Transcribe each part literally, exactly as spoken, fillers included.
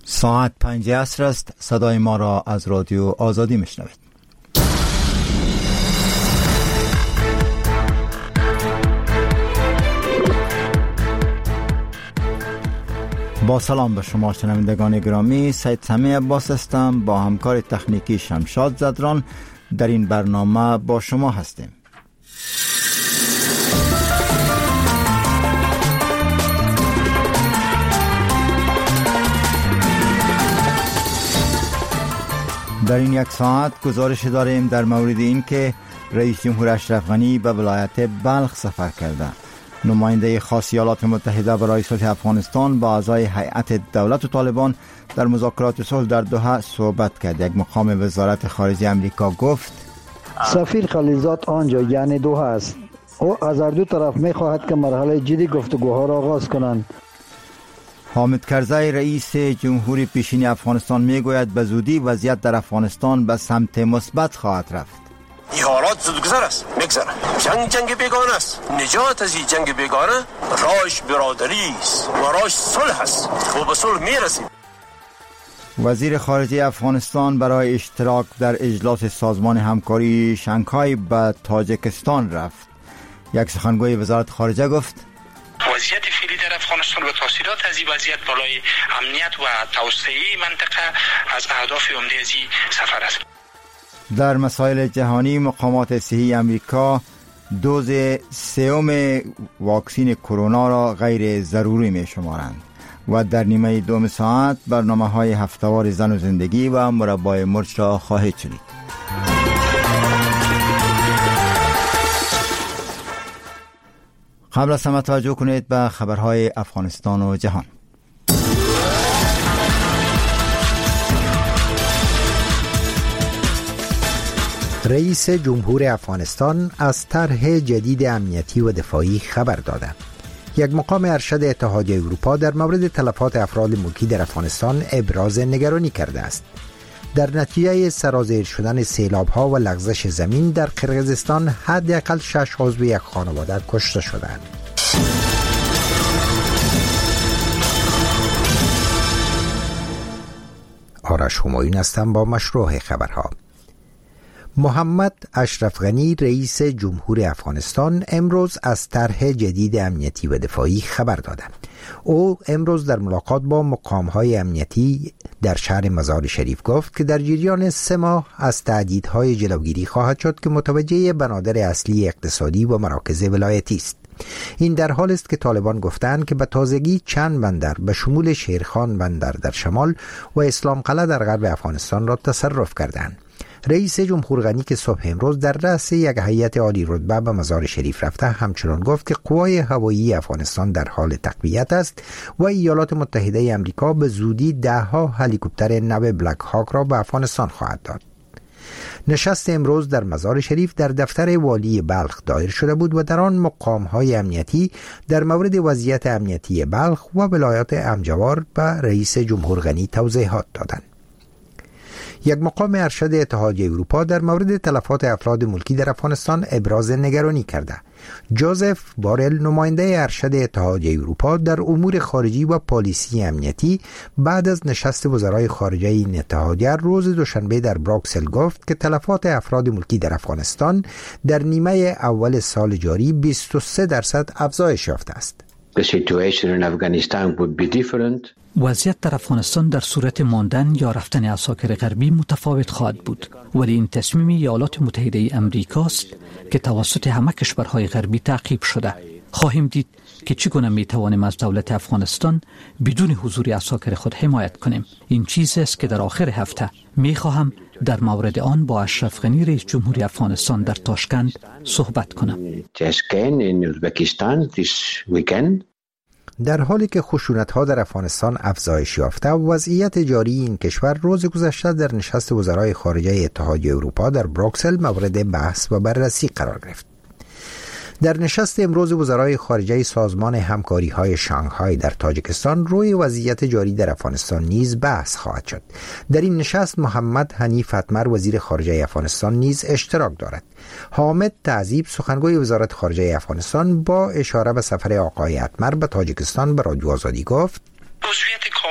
ساعت پنج عصر است. صدای ما را از رادیو آزادی میشنوید. با سلام به شما شنوندگان گرامی، سید سمی عباس هستم. با همکار تکنیکی شمشاد زدران در این برنامه با شما هستیم. در این یک ساعت گزارش داریم در مورد این که رئیس جمهور اشرف غنی به ولایت بلخ سفر کرده. نماینده خاص ایالات متحده برای صلح افغانستان با اعضای هیئت دولت و طالبان در مذاکرات صلح در دوحه صحبت کرد. یک مقام وزارت خارجه امریکا گفت سفیر خلیلزاد آنجا یعنی دوحه است. او از هر دو طرف می خواهد که مرحله جدی گفتگوها را آغاز کنند. حامد کرزی رئیس جمهوری پیشین افغانستان میگوید به زودی وضعیت در افغانستان به سمت مثبت خواهد رفت. این حالات زودگذر است، میگذره. جنگ جنگ بیگانه است. نجات از این جنگ بیگانه راهش برادری است و راهش صلح است و به صلح میرسیم. وزیر خارجه افغانستان برای اشتراک در اجلاس سازمان همکاری شانگهای به تاجیکستان رفت. یک سخنگوی وزارت خارجه گفت وضعیت فعلی در افغانستان و تاثیرات از این وضعیت برای امنیت و توسعه منطقه از اهداف عمده از این سفر است. در مسائل جهانی، مقامات صحی امریکا دوز سوم واکسین کرونا را غیر ضروری می شمارند. و در نیمه دوم ساعت برنامه های هفته‌وار زن و زندگی و مربای مرچ را خواهید شنید. قبل از همه توجه کنید به خبرهای افغانستان و جهان. رئیس جمهور افغانستان از طرح جدید امنیتی و دفاعی خبر داده. یک مقام ارشد اتحادیه اروپا در مورد تلفات افراد ملکی در افغانستان ابراز نگرانی کرده است. در نتیجه سرازیر شدن سیلاب‌ها و لغزش زمین در قرقیزستان حداقل شش عضو یک خانواده کشته شدند. آرش همایون هستم با مشروع خبرها. محمد اشرف غنی رئیس جمهور افغانستان امروز از طرح جدید امنیتی و دفاعی خبر داده. او امروز در ملاقات با مقام‌های امنیتی در شهر مزار شریف گفت که در جریان سه ماه از تهدیدهای جلوگیری خواهد شد که متوجه بنادر اصلی اقتصادی و مراکز ولایتی است. این در حال است که طالبان گفتند که به تازگی چند بندر به شمول شیرخان بندر در شمال و اسلام قلعه در غرب افغانستان را تصرف کردند. رئیس جمهور غنی که صبح امروز در رأس یک هیئت عالی رتبه به مزار شریف رفته همچنان گفت که قوای هوایی افغانستان در حال تقویت است و ایالات متحده آمریکا به زودی ده ها هلیکوپتر نو بلک هاک را به افغانستان خواهد داد. نشست امروز در مزار شریف در دفتر والی بلخ دایر شده بود و در آن مقام‌های امنیتی در مورد وضعیت امنیتی بلخ و ولایات امجوار به رئیس جمهور غنی توضیحات دادند. یک مقام ارشد اتحادیه اروپا در مورد تلفات افراد ملکی در افغانستان ابراز نگرانی کرده. جوزف بارل نماینده ارشد اتحادیه اروپا در امور خارجی و پالیسی امنیتی بعد از نشست وزرای خارجه این اتحادیه روز دوشنبه در بروکسل گفت که تلفات افراد ملکی در افغانستان در نیمه اول سال جاری بیست و سه درصد افزایش یافته است. The situation in Afghanistan would be different. وضعیت در افغانستان در صورت ماندن یا رفتن عساکر غربی متفاوت خواهد بود، ولی این تصمیم ایالات متحده امریکاست که توسط همه کشورهای غربی تعقیب شده. خواهیم دید که چگونه می توانیم از دولت افغانستان بدون حضور عساکر خود حمایت کنیم. این چیزی است که در آخر هفته می خواهم در مورد آن با اشرف غنی رئیس جمهوری افغانستان در تاشکند صحبت کنم. در حالی که خشونت‌ها در افغانستان افزایش یافته، وضعیت جاری این کشور روز گذشته در نشست وزرای خارجه اتحادیه اروپا در بروکسل مورد بحث و بررسی قرار گرفت. در نشست امروز وزرای خارجه سازمان همکاری‌های شانگهای در تاجیکستان روی وضعیت جاری در افغانستان نیز بحث خواهد شد. در این نشست محمد حنیف اتمر وزیر خارجه افغانستان نیز اشتراک دارد. حامد تعذیب سخنگوی وزارت خارجه افغانستان با اشاره به سفر آقای اتمر به تاجیکستان به رادیو آزادی گفت عضویت کامل افغانستان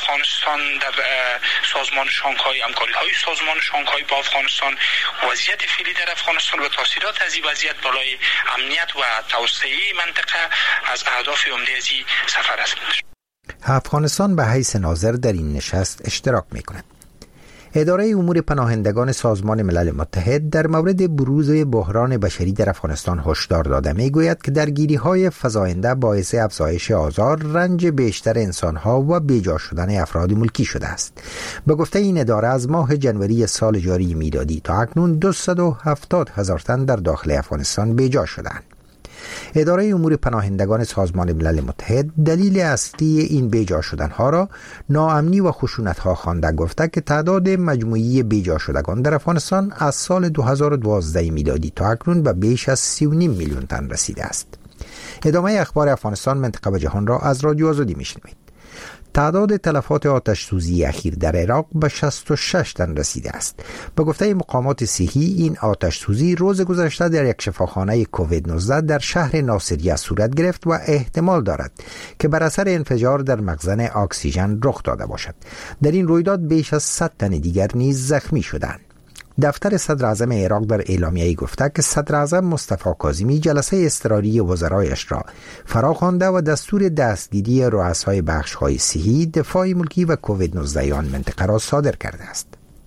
افغانستان در سازمان شانگهای، همکاری های سازمان شانگهای با افغانستان، وضعیت فعلی در افغانستان و تاثیرات از این وضعیت بالای امنیت و توسعه منطقه از اهداف عمده از این سفر است. افغانستان به حیث ناظر در این نشست اشتراک می‌کند. اداره امور پناهندگان سازمان ملل متحد در مورد بروز بحران بشری در افغانستان هشدار داده میگوید که درگیری‌های فزاینده باعث افزایش آزار، رنج بیشتر انسان‌ها و بیجا شدن افراد ملکی شده است. به گفته این اداره از ماه جنوری سال جاری میلادی تا اکنون دویست و هفتاد هزار تن در داخل افغانستان بیجا شدند. اداره امور پناهندگان سازمان ملل متحد دلیل اصلی این بیجا شدنها را ناامنی و خشونت‌ها خوانده، گفته که تعداد مجموعی بیجا شدگان در افغانستان از سال دو هزار و دوازده میلادی تا اکنون به بیش از سی و نیم میلیون تن رسیده است. ادامه اخبار افغانستان، منطقه و جهان را از رادیو آزادی میشنوید. تعداد تلفات آتش سوزی اخیر در عراق به شصت و شش تن رسیده است. به گفته مقامات صحی، این آتش سوزی روز گذشته در یک شفاخانه کووید نوزده در شهر ناصریه صورت گرفت و احتمال دارد که بر اثر انفجار در مخزن اکسیژن رخ داده باشد. در این رویداد بیش از صد تن دیگر نیز زخمی شدند. دفتر صدر اعظم عراق در اعلامیه‌ای گفته که صدر اعظم مصطفی کاظمی جلسه اضطراری وزرایش را فرا خوانده و دستور دستگیری رؤسای بخش‌های صحی، دفاع ملکی و کووید نوزده آن منطقه را صادر کرده است.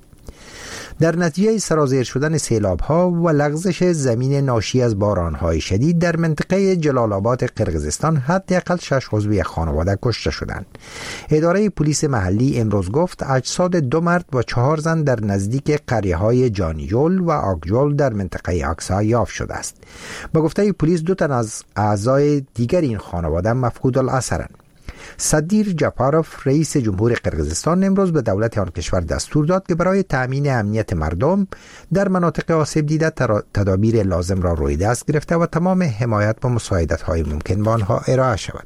در نتیجه سرازیر شدن سیلاب‌ها و لغزش زمین ناشی از باران‌های شدید در منطقه جلال آباد قرقیزستان حداقل شش عضو یک خانواده کشته شدند. اداره پلیس محلی امروز گفت اجساد دو مرد و چهار زن در نزدیک قریه‌های جانیول و آگجول در منطقه اکسا یافت شده است. به گفته پلیس دو تن از اعضای دیگر این خانواده مفقود الاثرند. صدیر جاپاروف رئیس جمهور قرقیزستان امروز به دولت آن کشور دستور داد که برای تأمین امنیت مردم در مناطق آسیب دیده تدابیر لازم را روی دست گرفته و تمام حمایت و مساعدت‌های ممکن به آنها ارائه شود.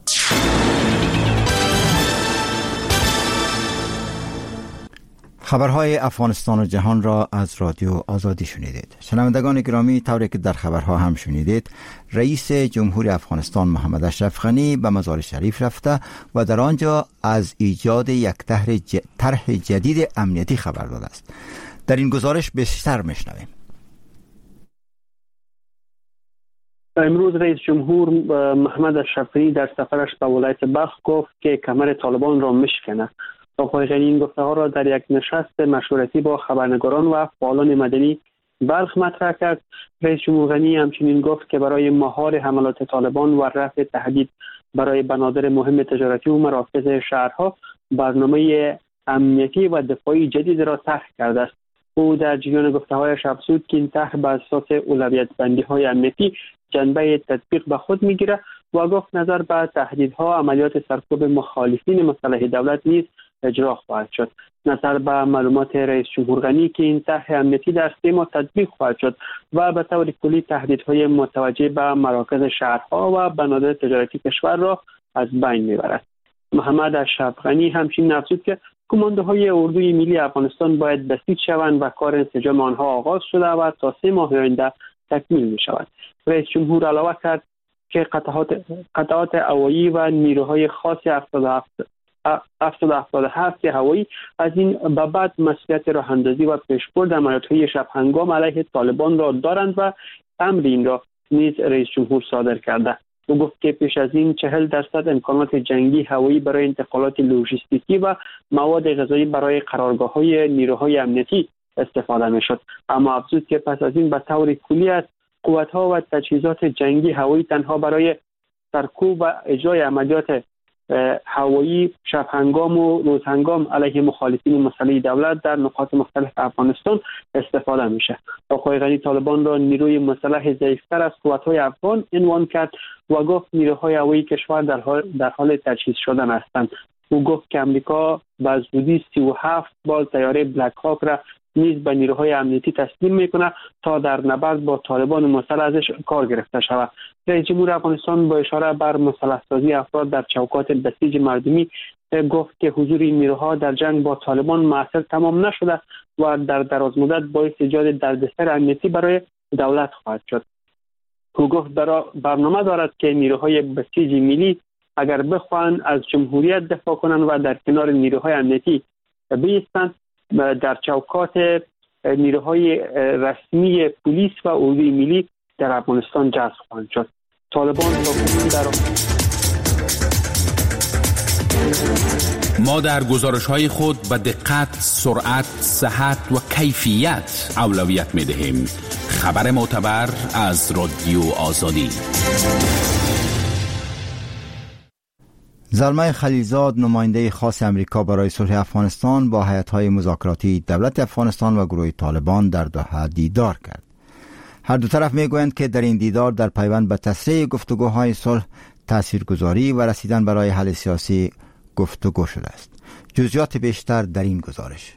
خبرهای افغانستان و جهان را از رادیو آزادی شنیدید. شنوندگان گرامی، طوری که در خبرها هم شنیدید، رئیس جمهور افغانستان محمد اشرف غنی به مزار شریف رفته و در آنجا از ایجاد یک طرح جدید امنیتی خبر داده است. در این گزارش بیشتر میشنویم. امروز رئیس جمهور محمد اشرف غنی در سفرش به ولایت بلخ گفت که کمر طالبان را میشکنه. آقای غنی این گفته‌ها را در یک نشست مشورتی با خبرنگاران و فعالان مدنی بلخ مطرح کرد. رئیس جمهور غنی همچنین گفت که برای مهار حملات طالبان و رفع تهدید برای بنادر مهم تجارتی و مراکز شهرها برنامه امنیتی و دفاعی جدید را طرح کرده است. او در جریان گفته‌هایش افزود که این طرح بر اساس اولویت بندی‌های امنیتی جنبه تطبیق به خود می‌گیرد و گفت نظر به تهدیدها عملیات سرکوب مخالفین مسلح دولت نیز اجرا خواهد شد. نظر به معلومات رئیس جمهور غنی که این طرح امنیتی در سه ماه تطبیق خواهد شد و به طور کلی تهدیدهای متوجه به مراکز شهرها و بنادر تجارتی کشور را از بین میبرد. محمد اشرف غنی همچنین افزود که کماندوهای اردوی ملی افغانستان باید بسیج شوند و کار انسجام آنها آغاز شده و تا سه ماه آینده تکمیل می شود. رئیس جمهور علاوه کرد که قطعات قطعات هوایی و نیروهای خاص هفتاد و هفت هوایی از این به بعد مسئولیت راه اندازی و پیشبرد عملیات‌های شب هنگام علیه طالبان را دارند و امر این را نیز رئیس جمهور صادر کرده. او گفت که پیش از این چهل درصد امکانات جنگی هوایی برای انتقالات لوجستیکی و مواد غذایی برای قرارگاه‌های نیروهای امنیتی استفاده می‌شد، اما افزود که پس از این به طور کلی است قوت‌ها و تجهیزات جنگی هوایی تنها برای سرکوب و اجرای عملیات هوایی شب هنگام و روز هنگام علیه مخالفین مسلح دولت در نقاط مختلف افغانستان استفاده میشه. آقای غنی طالبان را نیروی مسلح ضعیفتر از قوت‌های افغان عنوان کرد و گفت نیروهای هوایی کشور در حال در حال تجهیز شدن هستند. او گفت که امریکا به زودی سی و هفت بال طیاره بلک هاک را نیز به نیروهای امنیتی تسلیم میکنه تا در نبرد با طالبان مسلح ازش کار گرفته شود. رئیس جمهور افغانستان با اشاره بر مسلح سازی افراد در چوکات بسیج مردمی گفت که حضور این نیروها در جنگ با طالبان موثر تمام نشده و در دراز مدت باعث ایجاد دردسر امنیتی برای دولت خواهد شد. او گفت برنامه دارد که نیروهای بسیج ملی اگر بخوان از جمهوریت دفاع کنند و در کنار نیروهای امنیتی بایستند، در چوکات نیروهای رسمی پلیس و اردوی ملی در افغانستان جذب خواهند شد. طالبان در ما در گزارش‌های خود به دقت، سرعت، صحت و کیفیت اولویت می‌دهیم. خبر معتبر از رادیو آزادی. زلمه خلیلزاد، نماینده خاص امریکا برای صلح افغانستان، با هیئت‌های مذاکراتی دولت افغانستان و گروه طالبان در دوحه دیدار کرد. هر دو طرف میگویند که در این دیدار در پیوند به تسریع گفتگوهای صلح، تاثیرگذاری و رسیدن برای حل سیاسی گفتگو شده است. جزئیات بیشتر در این گزارش.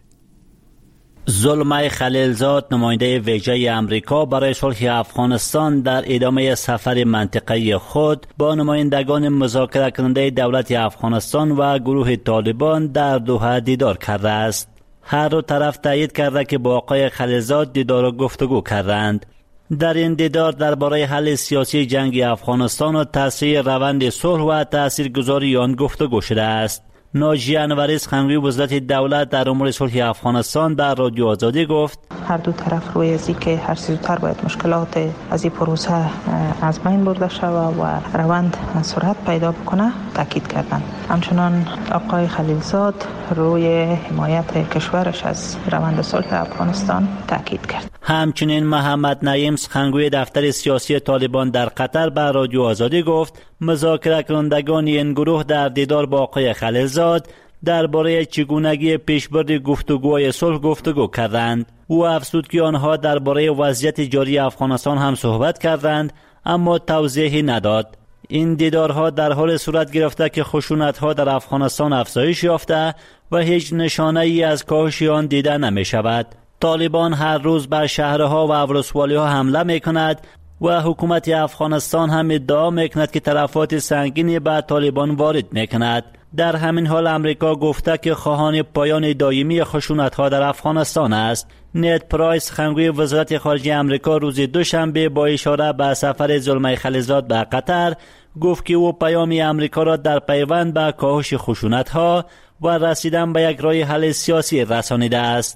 زلمه خلیلزاد، نماینده ویژه امریکا برای صلح افغانستان، در ادامه سفر منطقه‌ای خود با نمایندگان مذاکره کننده دولت افغانستان و گروه طالبان در دوحه دیدار کرده است. هر دو طرف تایید کرده که با آقای خلیلزاد دیدار و گفتگو کردند. در این دیدار درباره حل سیاسی جنگ افغانستان و تسریع روند صلح و تاثیرگذاری آن گفتگو شده است. ناجی انوری، سخنگوی وزارت دولت در امور صلح افغانستان، در رادیو آزادی گفت هر دو طرف روی ازی که هر زودتر باید مشکلات از این پروسه از بین برده شود و روند سرعت پیدا بکنه تاکید کردند. همچنان آقای خلیلزاد روی حمایت کشورش از روند صلح افغانستان تاکید کرد. همچنین محمد نعیم، سخنگوی دفتر سیاسی طالبان در قطر، به رادیو آزادی گفت مذاکره کنندگان این گروه در دیدار با آقای خلیلزاد درباره چگونگی پیشبرد گفتگوهای صلح گفتگو کردند. او افزود که آنها درباره وضعیت جاری افغانستان هم صحبت کردند، اما توضیحی نداد. این دیدارها در حال صورت گرفته که خشونت‌ها در افغانستان افزایش یافته و هیچ نشانه‌ای از کاهش آن دیده نمی شود. طالبان هر روز بر شهرها و ولسوالی‌ها حمله می‌کند و حکومت افغانستان هم ادعا می‌کند که تلفات سنگینی به طالبان وارد می‌کند. در همین حال امریکا گفته که خواهان پایان دائمی خشونت‌ها در افغانستان است. نید پرایس، سخنگوی وزارت خارجه امریکا، روز دوشنبه با اشاره به سفر زلمه خلیلزاد به قطر گفت که او پیام امریکا را در پیوند به کاهش خشونت‌ها و رسیدن به یک راه حل سیاسی رسانیده است.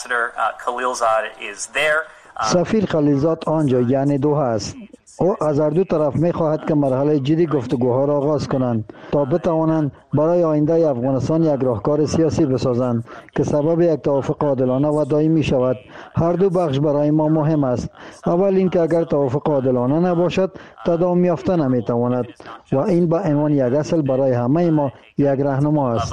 سفیر خلیلزاد آنجا یعنی دوحه است. او از هر دو طرف می خواهد که مرحله جدی گفتگوها را آغاز کنند تا بتوانند برای آینده افغانستان یک راهکار سیاسی بسازند که سبب یک توافق عادلانه و دائمی شود. هر دو بخش برای ما مهم است. اول اینکه اگر توافق عادلانه نباشد تداوم یافته نمی تواند و این به عنوان یک اصل برای همه ما یک راهنما است.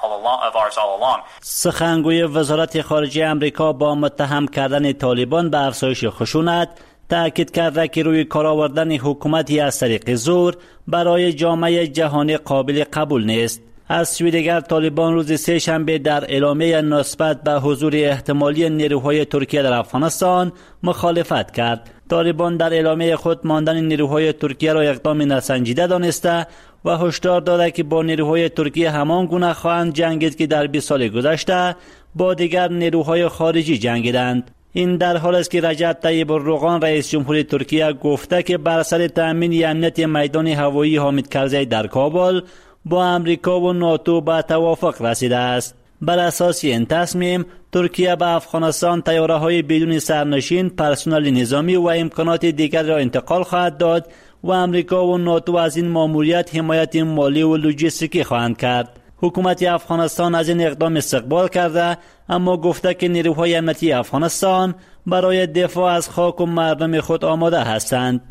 سخنگوی وزارت خارجه امریکا با متهم کردن طالبان به افزایش خشونت تأکید کرده که روی کار آوردن حکومتی از طریق زور برای جامعه جهانی قابل قبول نیست. از سوی دیگر طالبان روز سه شنبه در اعلامیه نسبت به حضور احتمالی نیروهای ترکیه در افغانستان مخالفت کرد. طالبان در اعلامیه خود ماندن نیروهای ترکیه را اقدام ناسنجیده دانسته و هشدار داده که با نیروهای ترکیه همان گونه خواهند جنگید که در بیست سال گذشته با دیگر نیروهای خارجی جنگیدند. این در حال است که رجب طیب اردوغان، رئیس جمهوری ترکیه، گفته که بر اثر تأمین امنیت میدان هوایی حامد کرزی در کابل با امریکا و ناتو به توافق رسیده است. بر اساس این تصمیم ترکیه به افغانستان طیاره‌های بدون سرنشین، پرسنل نظامی و امکانات دیگر را انتقال خواهد داد و امریکا و ناتو از این ماموریت حمایت مالی و لوجستیکی خواهند کرد. حکومت افغانستان از این اقدام استقبال کرده، اما گفته که نیروهای امنیتی افغانستان برای دفاع از خاک و مردم خود آماده هستند.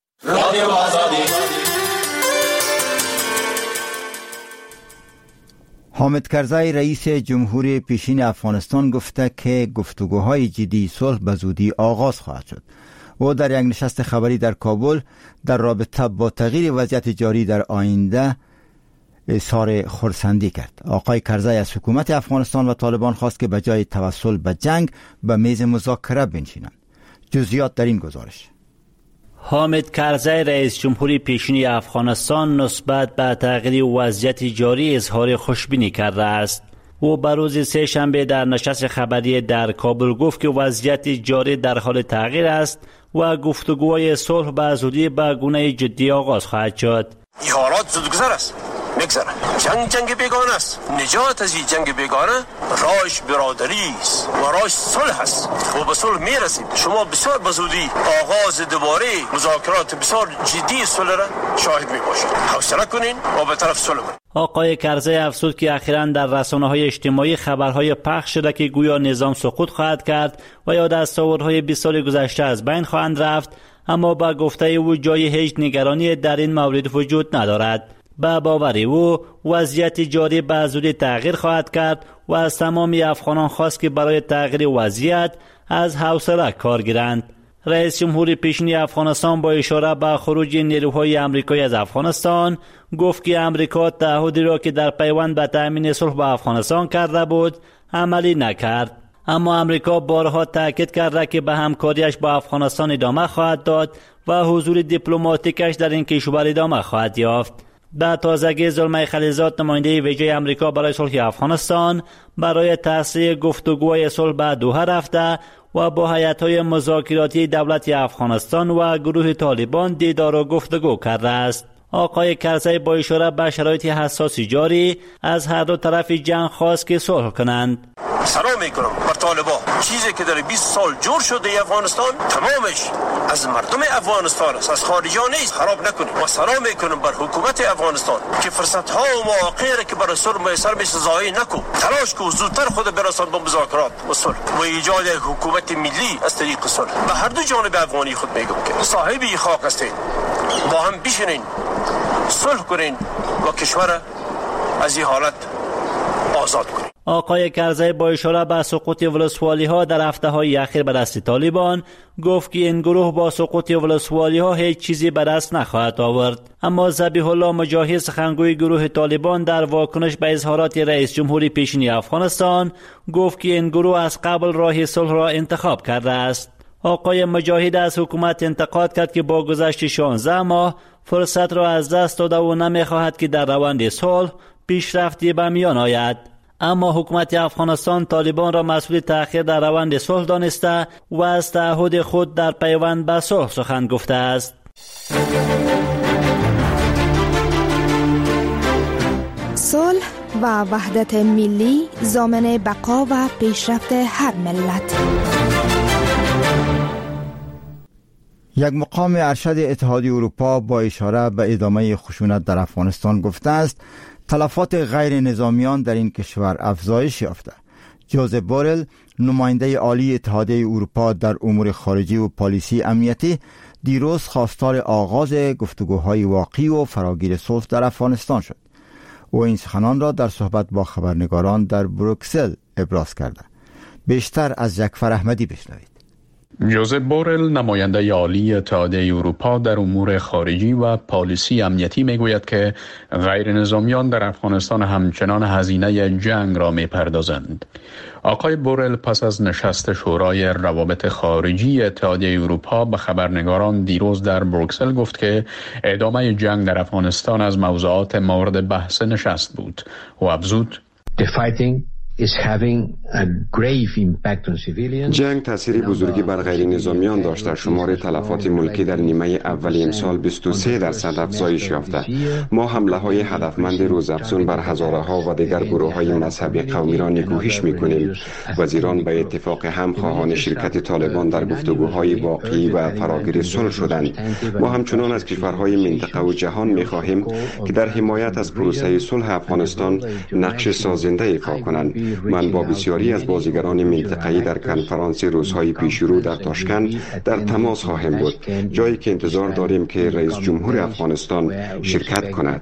حامد کرزی، رئیس جمهوری پیشین افغانستان، گفته که گفتگوهای جدی صلح به زودی آغاز خواهد شد. او در یک نشست خبری در کابل در رابطه با تغییر وضعیت جاری در آینده اظهار خرسندی کرد. آقای کرزی از حکومت افغانستان و طالبان خواست که به جای توسل به جنگ به میز مذاکره بنشینند. جزئیات در این گزارش. حامد کرزی، رئیس جمهوری پیشین افغانستان، نسبت به تغییر وضعیت جاری اظهار خوشبینی کرده است. او بر روز سه شنبه در نشست خبری در کابل گفت که وضعیت جاری در حال تغییر است و گفتگوهای صلح به زودی به گونه جدی آغاز خواهد شد. این حالات زودگذر است. میگذره. جنگ جنگ بیگانه است. نجات از این جنگ بیگانه راهش برادری است و راهش صلح است و به صلح میرسیم. شما بسیار بزودی آغاز دوباره مذاکرات بسیار جدی صلح را شاهد میباشید. حوصله کنین و به طرف صلح کنین. آقای کرزی افزود که اخیراً در رسانه‌های اجتماعی خبرهای پخش شده که گویا نظام سقوط خواهد کرد و یا دستاوردهای بیست سال گذشته از بین خواهند رفت، اما با گفته او جای هیچ نگرانی در این مورد وجود ندارد. با باور او وضعیت جاری به زودی تغییر خواهد کرد و از تمام افغانان خواست که برای تغییر وضعیت از حوصله کار گیرند. رئیس جمهور پیشین افغانستان با اشاره به خروج نیروهای آمریکایی از افغانستان گفت که آمریکا تعهدی را که در پیوند به تامین صلح با افغانستان کرده بود عملی نکرد، اما آمریکا بارها تاکید کرده که به همکاریش با افغانستان ادامه خواهد داد و حضور دیپلماتیکش در این کشور ادامه خواهد یافت. به تازگی زلمه خلیلزاد نماینده ویژه آمریکا برای صلح افغانستان برای تصحیح گفتگوهای صلح به دوحه رفته و با هیئت‌های مذاکراتی دولت افغانستان و گروه طالبان دیدار و گفتگو کرده است. آقای کرزی با اشاره به شرایط حساس جاری از هر دو طرف جنگ خواست که صلح کنند. سلام میکنم بر طالبان. چیزی که در بیست سال جور شده افغانستان تمامش از مردم افغانستان است، از خارجیان نیست. خراب نکنید. و سلام میکنم بر حکومت افغانستان که فرصت ها و مواقعی که برای صلح میسر میشه ضایع نکن. تلاش کن زودتر خود برسان به مذاکرات و صلح و ایجاد حکومت ملی از طریق صلح. به هر دو جانب افغانی خود میگم که صاحب این خاک هستید، با هم بشینین صلح کنین و کشور از این حالت آزاد کنین. آقای کرزی با اشاره به سقوط ولسوالی ها در هفته های اخیر به دست طالبان گفت که این گروه با سقوط ولسوالی ها هیچ چیزی به دست نخواهد آورد، اما ذبیح الله مجاهد سخنگوی گروه طالبان در واکنش به اظهارات رئیس جمهور پیشین افغانستان گفت که این گروه از قبل راه صلح را انتخاب کرده است. آقای مجاهد از حکومت انتقاد کرد که با گذشت شانزده ماه فرصت را از دست داده و نمیخواهد که در روند صلح پیشرفتی به میان آید. اما حکومت افغانستان طالبان را مسئول تأخیر در روند صلح دانسته و از تعهد خود در پیوند به صلح سخن گفته است. صلح و وحدت ملی ضامن بقا و پیشرفت هر ملت. یک مقام ارشد اتحادیه اروپا با اشاره به ادامه خشونت در افغانستان گفته است تلفات غیر نظامیان در این کشور افزایش یافته. جوزف بورل نماینده عالی اتحادیه اروپا در امور خارجی و پالیسی امنیتی دیروز خواستار آغاز گفتگوهای واقعی و فراگیر صلح در افغانستان شد. او این سخنان را در صحبت با خبرنگاران در بروکسل ابراز کرده. بیشتر از جعفر احمدی بشنوید. جوزف بورل نماینده عالی اتحادیه اروپا در امور خارجی و پالیسی امنیتی میگوید که غیر نظامیان در افغانستان همچنان هزینه جنگ را میپردازند. آقای بورل پس از نشست شورای روابط خارجی اتحادیه اروپا به خبرنگاران دیروز در بروکسل گفت که ادامه جنگ در افغانستان از موضوعات مورد بحث نشست بود و افزود جنگ تأثیری بزرگی بر غیر نظامیان داشته. شمار تلفات ملکی در نیمه اول امسال بیست و سه درصد افزایش یافته. ما حمله های هدفمند روزافزون بر هزاره ها و دیگر گروه های مذهبی قومی را نکوهش می کنیم. وزیران به اتفاق هم خواهان شرکت طالبان در گفتگوهای واقعی و فراگیر صلح شدند. ما همچنان از کشورهای منطقه و جهان می خواهیم که در حمایت از پروسه صلح افغانستان نقش سازنده ایفا کنند. من با بسیاری از بازیگران منطقه‌ای در کنفرانس روزهای پیشرو در تاشکند در تماس خواهیم بود، جایی که انتظار داریم که رئیس جمهور افغانستان شرکت کند.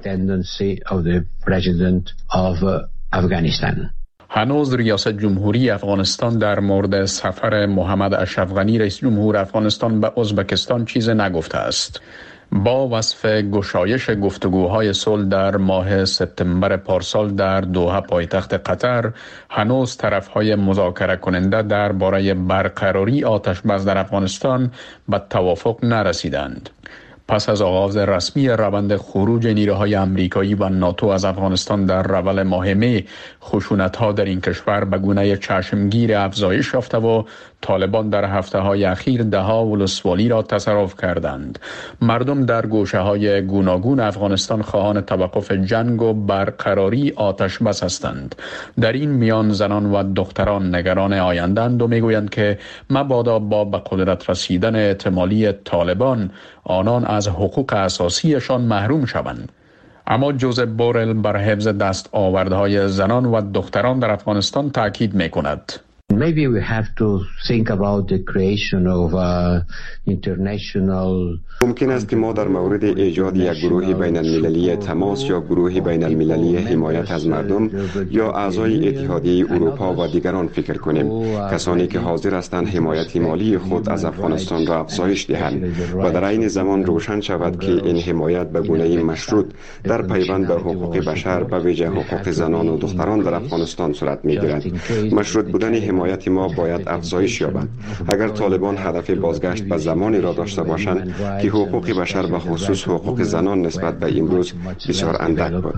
هنوز ریاست جمهوری افغانستان در مورد سفر محمد اشرف غنی رئیس جمهور افغانستان به ازبکستان چیز نگفته است. با وصف گشایش گفتگوهای صلح در ماه سپتامبر پارسال در دوحه پایتخت قطر، هنوز طرفهای مذاکره کننده درباره برقراری آتش بس در افغانستان به توافق نرسیدند. پس از آغاز رسمی روند خروج نیروهای امریکایی و ناتو از افغانستان در رول ماه می، خشونت‌ها در این کشور به گونه چشمگیر افزایش یافته و طالبان در هفته‌های اخیر ده‌ها ولسوالی را تصرف کردند. مردم در گوشه‌های گوناگون افغانستان خواهان توقف جنگ و برقراری آتش بس هستند. در این میان زنان و دختران نگران آینده‌اند و میگویند که مبادا با به قدرت رسیدن احتمالی طالبان آنان از حقوق اساسیشان محروم شوند. اما جوزف بورل بر حفظ دستاوردهای زنان و دختران در افغانستان تاکید می‌کند. Maybe we have to think about the creation of uh, international. ممکن است که ما در مورد ایجاد یک گروه بین المللی تماس یا گروه بین المللی حمایت از مردم یا اعضای اتحادیه اروپا و دیگران فکر کنیم، کسانی که حاضر هستند حمایت مالی خود از افغانستان را افزایش دهند و در عین زمان روشن شود که این حمایت به گونه مشروط در پیوند به حقوق بشر به ویژه حقوق زنان و دختران در افغانستان صورت می‌گیرد. مشروط بودن حمایت ما باید افزایش یابد. اگر طالبان هدف بازگشت به زمانی را داشته باشند که حقوق بشر و خصوص حقوق زنان نسبت به امروز بسیار اندک بود.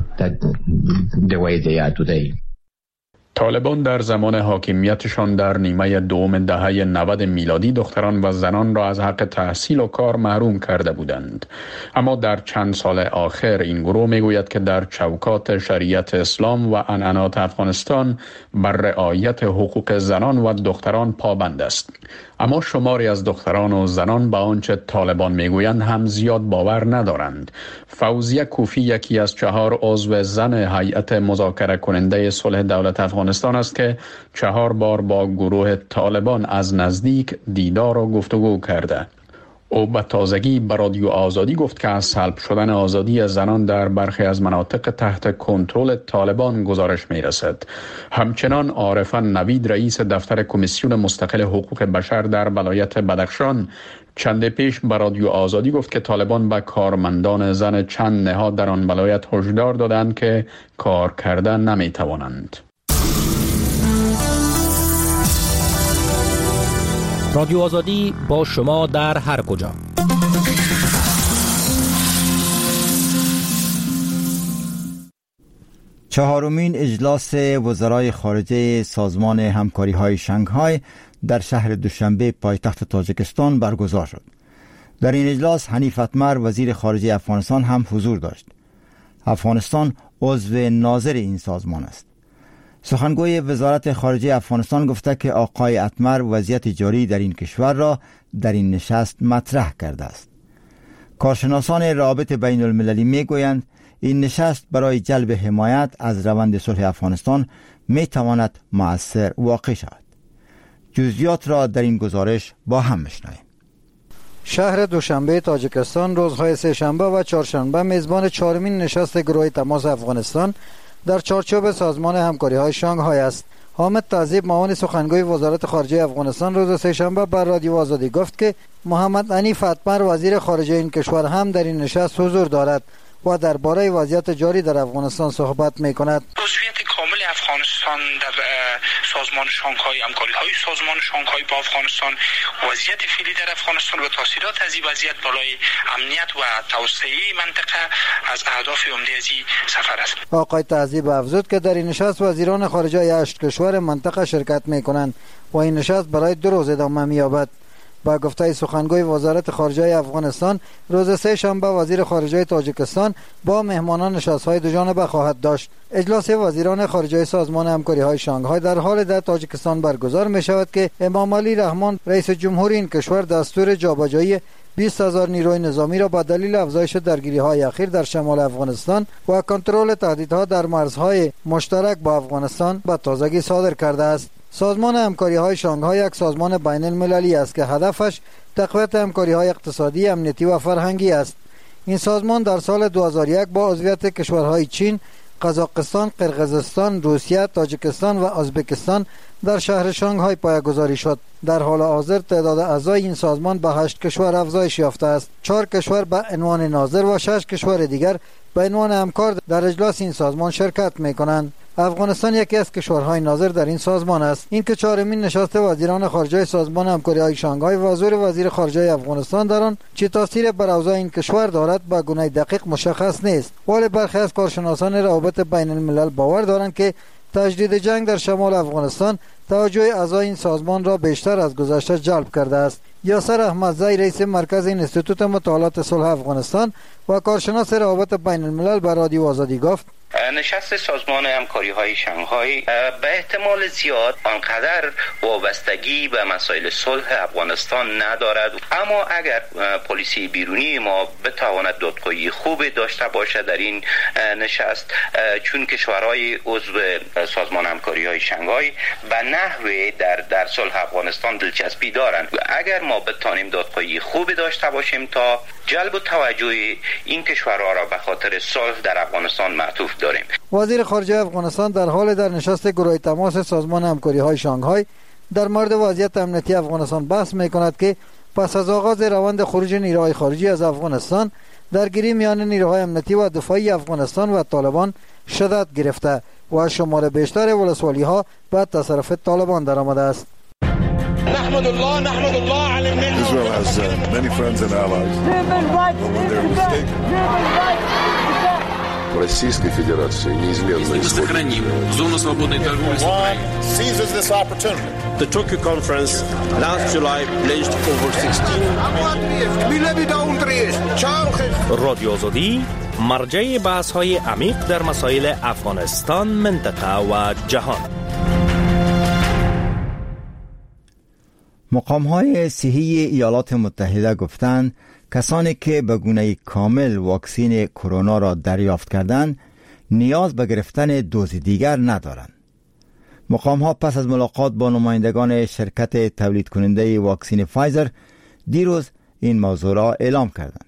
طالبان در زمان حاکمیتشان در نیمه دوم دهه نود میلادی دختران و زنان را از حق تحصیل و کار محروم کرده بودند. اما در چند سال آخر این گروه میگوید که در چوکات شریعت اسلام و عنعنات افغانستان بر رعایت حقوق زنان و دختران پابند است. اما شماری از دختران و زنان به آنچه طالبان میگویند هم زیاد باور ندارند. فوزیه کوفی یکی از چهار عضو زن هیئت مذاکره کننده صلح دولت افغانستان است که چهار بار با گروه طالبان از نزدیک دیدار و گفتگو کرده. او به تازگی به رادیو آزادی گفت که از سلب شدن آزادی زنان در برخی از مناطق تحت کنترل طالبان گزارش می رسد. همچنان عارفه نوید رئیس دفتر کمیسیون مستقل حقوق بشر در ولایت بدخشان چند پیش به رادیو آزادی گفت که طالبان به کارمندان زن چند نهاد در آن ولایت هشدار دادند که کار کردن نمی توانند. رادیو آزادی با شما در هر کجا. چهارمین اجلاس وزرای خارجه سازمان همکاری‌های شانگهای در شهر دوشنبه پایتخت تاجیکستان برگزار شد. در این اجلاس حنیف اتمر وزیر خارجه افغانستان هم حضور داشت. افغانستان عضو ناظر این سازمان است. سخنگوی وزارت خارجه افغانستان گفته که آقای اتمر وضعیت جاری در این کشور را در این نشست مطرح کرده است. کارشناسان روابط بین المللی می گویند این نشست برای جلب حمایت از روند صلح افغانستان می تواند مؤثر واقع شود. جزئیات را در این گزارش با هم میشنویم. شهر دوشنبه تاجیکستان روزهای سه شنبه و چهارشنبه میزبان چهارمین نشست گروه تماس افغانستان در چارچوب سازمان همکاری‌های شانگهای است. حامد تعذیب معاون سخنگوی وزارت خارجه افغانستان روز سه‌شنبه بر رادیو آزادی گفت که محمد حنیف اتمر وزیر خارجه این کشور هم در این نشست حضور دارد و درباره وضعیت جاری در افغانستان صحبت می‌کند. عضویت کامل افغانستان در سازمان شانگهای، همکاری‌های سازمان شانگهای با افغانستان، وضعیت فعلی در افغانستان و تاثیرات از این وضعیت بالای امنیت و توسعه منطقه از اهداف عمده از این سفر است. آقای تعذیب افزود که در این نشست وزیران خارجه هشت کشور منطقه شرکت می‌کنند و این نشست برای دو روز ادامه می‌یابد. با گفته سخنگوی وزارت خارجه افغانستان روز سه شنبه وزیر خارجه تاجیکستان با مهمانان نشست‌های دو جانبه خواهد داشت. اجلاس وزیران خارجه سازمان همکاری‌های شانگهای در حال در تاجیکستان برگزار می‌شود که امام علی رحمان رئیس جمهوری این کشور دستور جابجایی بیست هزار نیروی نظامی را با دلیل افزایش درگیری‌های اخیر در شمال افغانستان و کنترل تهدیدها در مرزهای مشترک با افغانستان به تازگی صادر کرده است. سازمان همکاری‌های شانگهای یک سازمان بین المللی است که هدفش تقویت همکاری‌های اقتصادی، امنیتی و فرهنگی است. این سازمان در سال دو هزار و یک با عضویت کشورهای چین، قزاقستان، قرقیزستان، روسیه، تاجیکستان و ازبکستان در شهر شانگهای پایه‌گذاری شد. در حال حاضر تعداد اعضای این سازمان به هشت کشور افزایش یافته است. چهار کشور به عنوان ناظر و شش کشور دیگر به عنوان همکار در اجلاس این سازمان شرکت می‌کنند. افغانستان یکی از کشورهای ناظر در این سازمان است. این که چهارمین نشست وزیران خارجه سازمان همکاری‌های شانگهای و حضور وزیر خارجه افغانستان در آن چه تاثیر بر اوضاع این کشور دارد به گونه دقیق مشخص نیست، ولی برخی از کارشناسان روابط بین الملل باور دارند که تجدید جنگ در شمال افغانستان توجه اعضای این سازمان را بیشتر از گذشته جلب کرده است. یاسر احمدزی رئیس مرکز انستیتوت مطالعات صلح افغانستان و کارشناس روابط بین الملل به رادیو آزادی گفت: نشست سازمان همکاری های شانگهای به احتمال زیاد آنقدر وابستگی به مسائل صلح افغانستان ندارد، اما اگر پلیسی بیرونی ما بتواند دادخواهی خوب داشته باشد در این نشست، چون کشورهای عضو سازمان همکاری های شانگهای به نحوی در در صلح افغانستان دلچسپی دارند، اگر ما بتوانیم دادخواهی خوب داشته باشیم تا جلب توجه این کشورها را به خاطر صلح در افغانستان معطوف داریم. وزیر خارجه افغانستان در حال در نشست گروه تماس سازمان همکاری های شانگهای در مورد وضعیت امنیتی افغانستان بحث می کند که پس از آغاز روند خروج نیروهای خارجی از افغانستان درگیری میان نیروهای امنیتی و دفاعی افغانستان و طالبان شدت گرفته و شمار بیشتر ولسوالی ها به تصرف طالبان درآمده است. نحمد الله نحمد الله على النعمة. Israel has uh, many friends and allies. But when they're mistaken. Российской Федерации неизменно сохраним зону свободной торговли с Украиной. Seizes this opportunity. The Tokyo conference last July pledged over sixteen. رادیو آزادی مرجع بحث‌های عمیق در مسائل افغانستان، منطقه و جهان. مقام‌های صحی ایالات متحده گفتند کسانی که به گونه کامل واکسن کرونا را دریافت کردند نیاز به گرفتن دوز دیگر ندارند. مقام‌ها پس از ملاقات با نمایندگان شرکت تولید کننده واکسن فایزر دیروز این موضوع را اعلام کردند.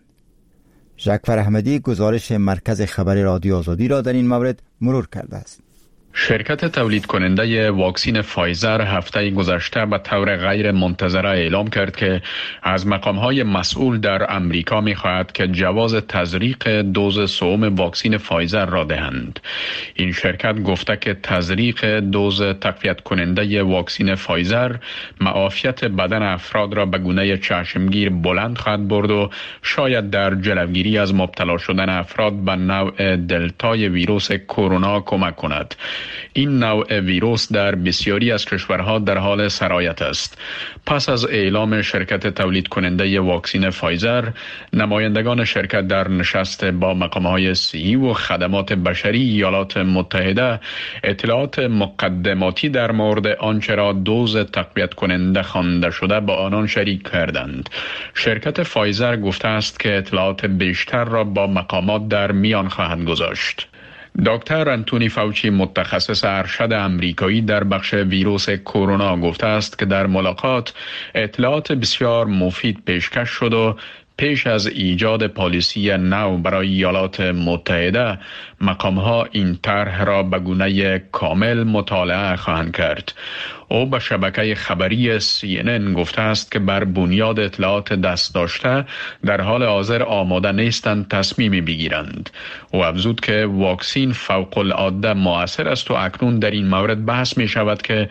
جعفر احمدی گزارش مرکز خبری رادیو آزادی را در این مورد مرور کرده است. شرکت تولید کننده واکسن فایزر هفته گذشته به طور غیر منتظره اعلام کرد که از مقام‌های مسئول در امریکا می‌خواهد که جواز تزریق دوز سوم واکسن فایزر را دهند. این شرکت گفته که تزریق دوز تقویت کننده واکسن فایزر معافیت بدن افراد را به گونه چشمگیر بلند خواهد برد و شاید در جلوگیری از مبتلا شدن افراد به نوع دلتای ویروس کرونا کمک کند. این نوع ویروس در بسیاری از کشورها در حال سرایت است. پس از اعلام شرکت تولید کننده واکسن فایزر، نمایندگان شرکت در نشست با مقام‌های صحی و خدمات بشری ایالات متحده اطلاعات مقدماتی در مورد آنچه را دوز تقویت کننده خوانده شده با آنان شریک کردند. شرکت فایزر گفته است که اطلاعات بیشتر را با مقامات در میان خواهد گذاشت. دکتر انتونی فاوچی متخصص ارشد امریکایی در بخش ویروس کرونا گفته است که در ملاقات اطلاعات بسیار مفید پیشکش شد و پیش از ایجاد پالیسی نو برای ایالات متحده مقام‌ها این طرح را به گونه کامل مطالعه خواهند کرد. او به شبکه خبری سی ان ان گفته است که بر بنیاد اطلاعات دست داشته در حال حاضر آماده نیستند تصمیمی بگیرند. او افزود که واکسن فوق العاده مؤثر است و اکنون در این مورد بحث می شود که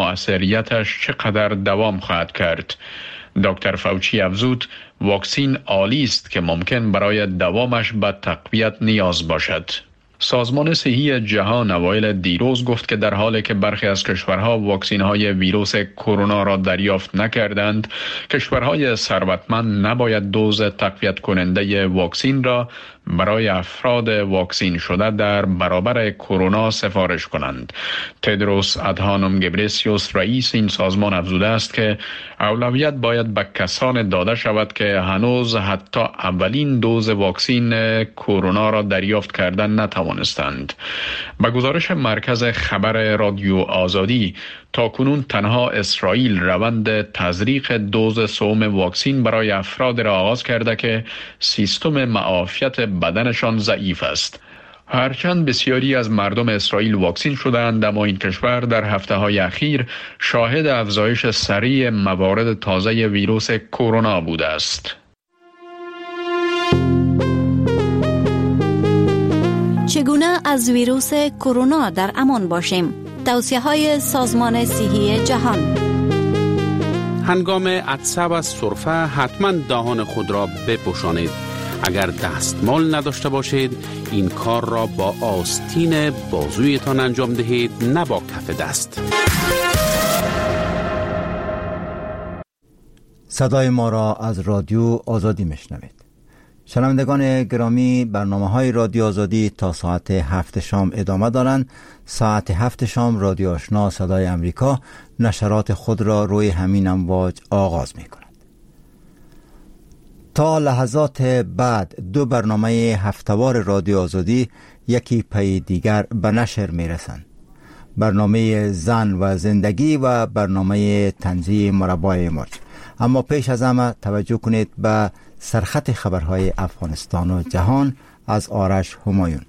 مؤثریتش چقدر دوام خواهد کرد. دکتر فاوچی افزود واکسن عالی است که ممکن برای دوامش به تقویت نیاز باشد. سازمان صحی جهان اوایل دیروز گفت که در حالی که برخی از کشورها واکسن‌های ویروس کرونا را دریافت نکردند، کشورهای ثروتمند نباید دوز تقویت کننده واکسن را برای افراد واکسین شده در برابر کرونا سفارش کنند. تدروس ادهانوم گبریسیوس رئیس این سازمان افزوده است که اولویت باید به کسان داده شود که هنوز حتی اولین دوز واکسین کرونا را دریافت کردن نتوانستند. به گزارش مرکز خبر رادیو آزادی، تاکنون تنها اسرائیل روند تزریق دوز سوم واکسن برای افراد را آغاز کرده که سیستم معافیت بدنشان ضعیف است. هرچند بسیاری از مردم اسرائیل واکسین شدند، اما این کشور در هفته‌های اخیر شاهد افزایش سریع موارد تازه ویروس کرونا بوده است. چگونه از ویروس کرونا در امان باشیم. توصیه های سازمان صحی جهان. هنگام عطسه و سرفه حتما دهان خود را بپوشانید. اگر دستمال نداشته باشید این کار را با آستین بازویتان انجام دهید، نه با کف دست. صدای ما را از رادیو آزادی میشنوید. شنوندگان گرامی، برنامه‌های رادیو آزادی تا ساعت هفت شام ادامه دارند. ساعت هفت شام رادیو آشنا صدای امریکا نشرات خود را روی همین امواج آغاز می‌کند. تا لحظات بعد دو برنامه هفته‌وار رادیو آزادی یکی پی دیگر به نشر می‌رسند. برنامه زن و زندگی و برنامه طنزی مربای مرج. اما پیش از همه توجه کنید به سرخط خبرهای افغانستان و جهان از آرش همایون.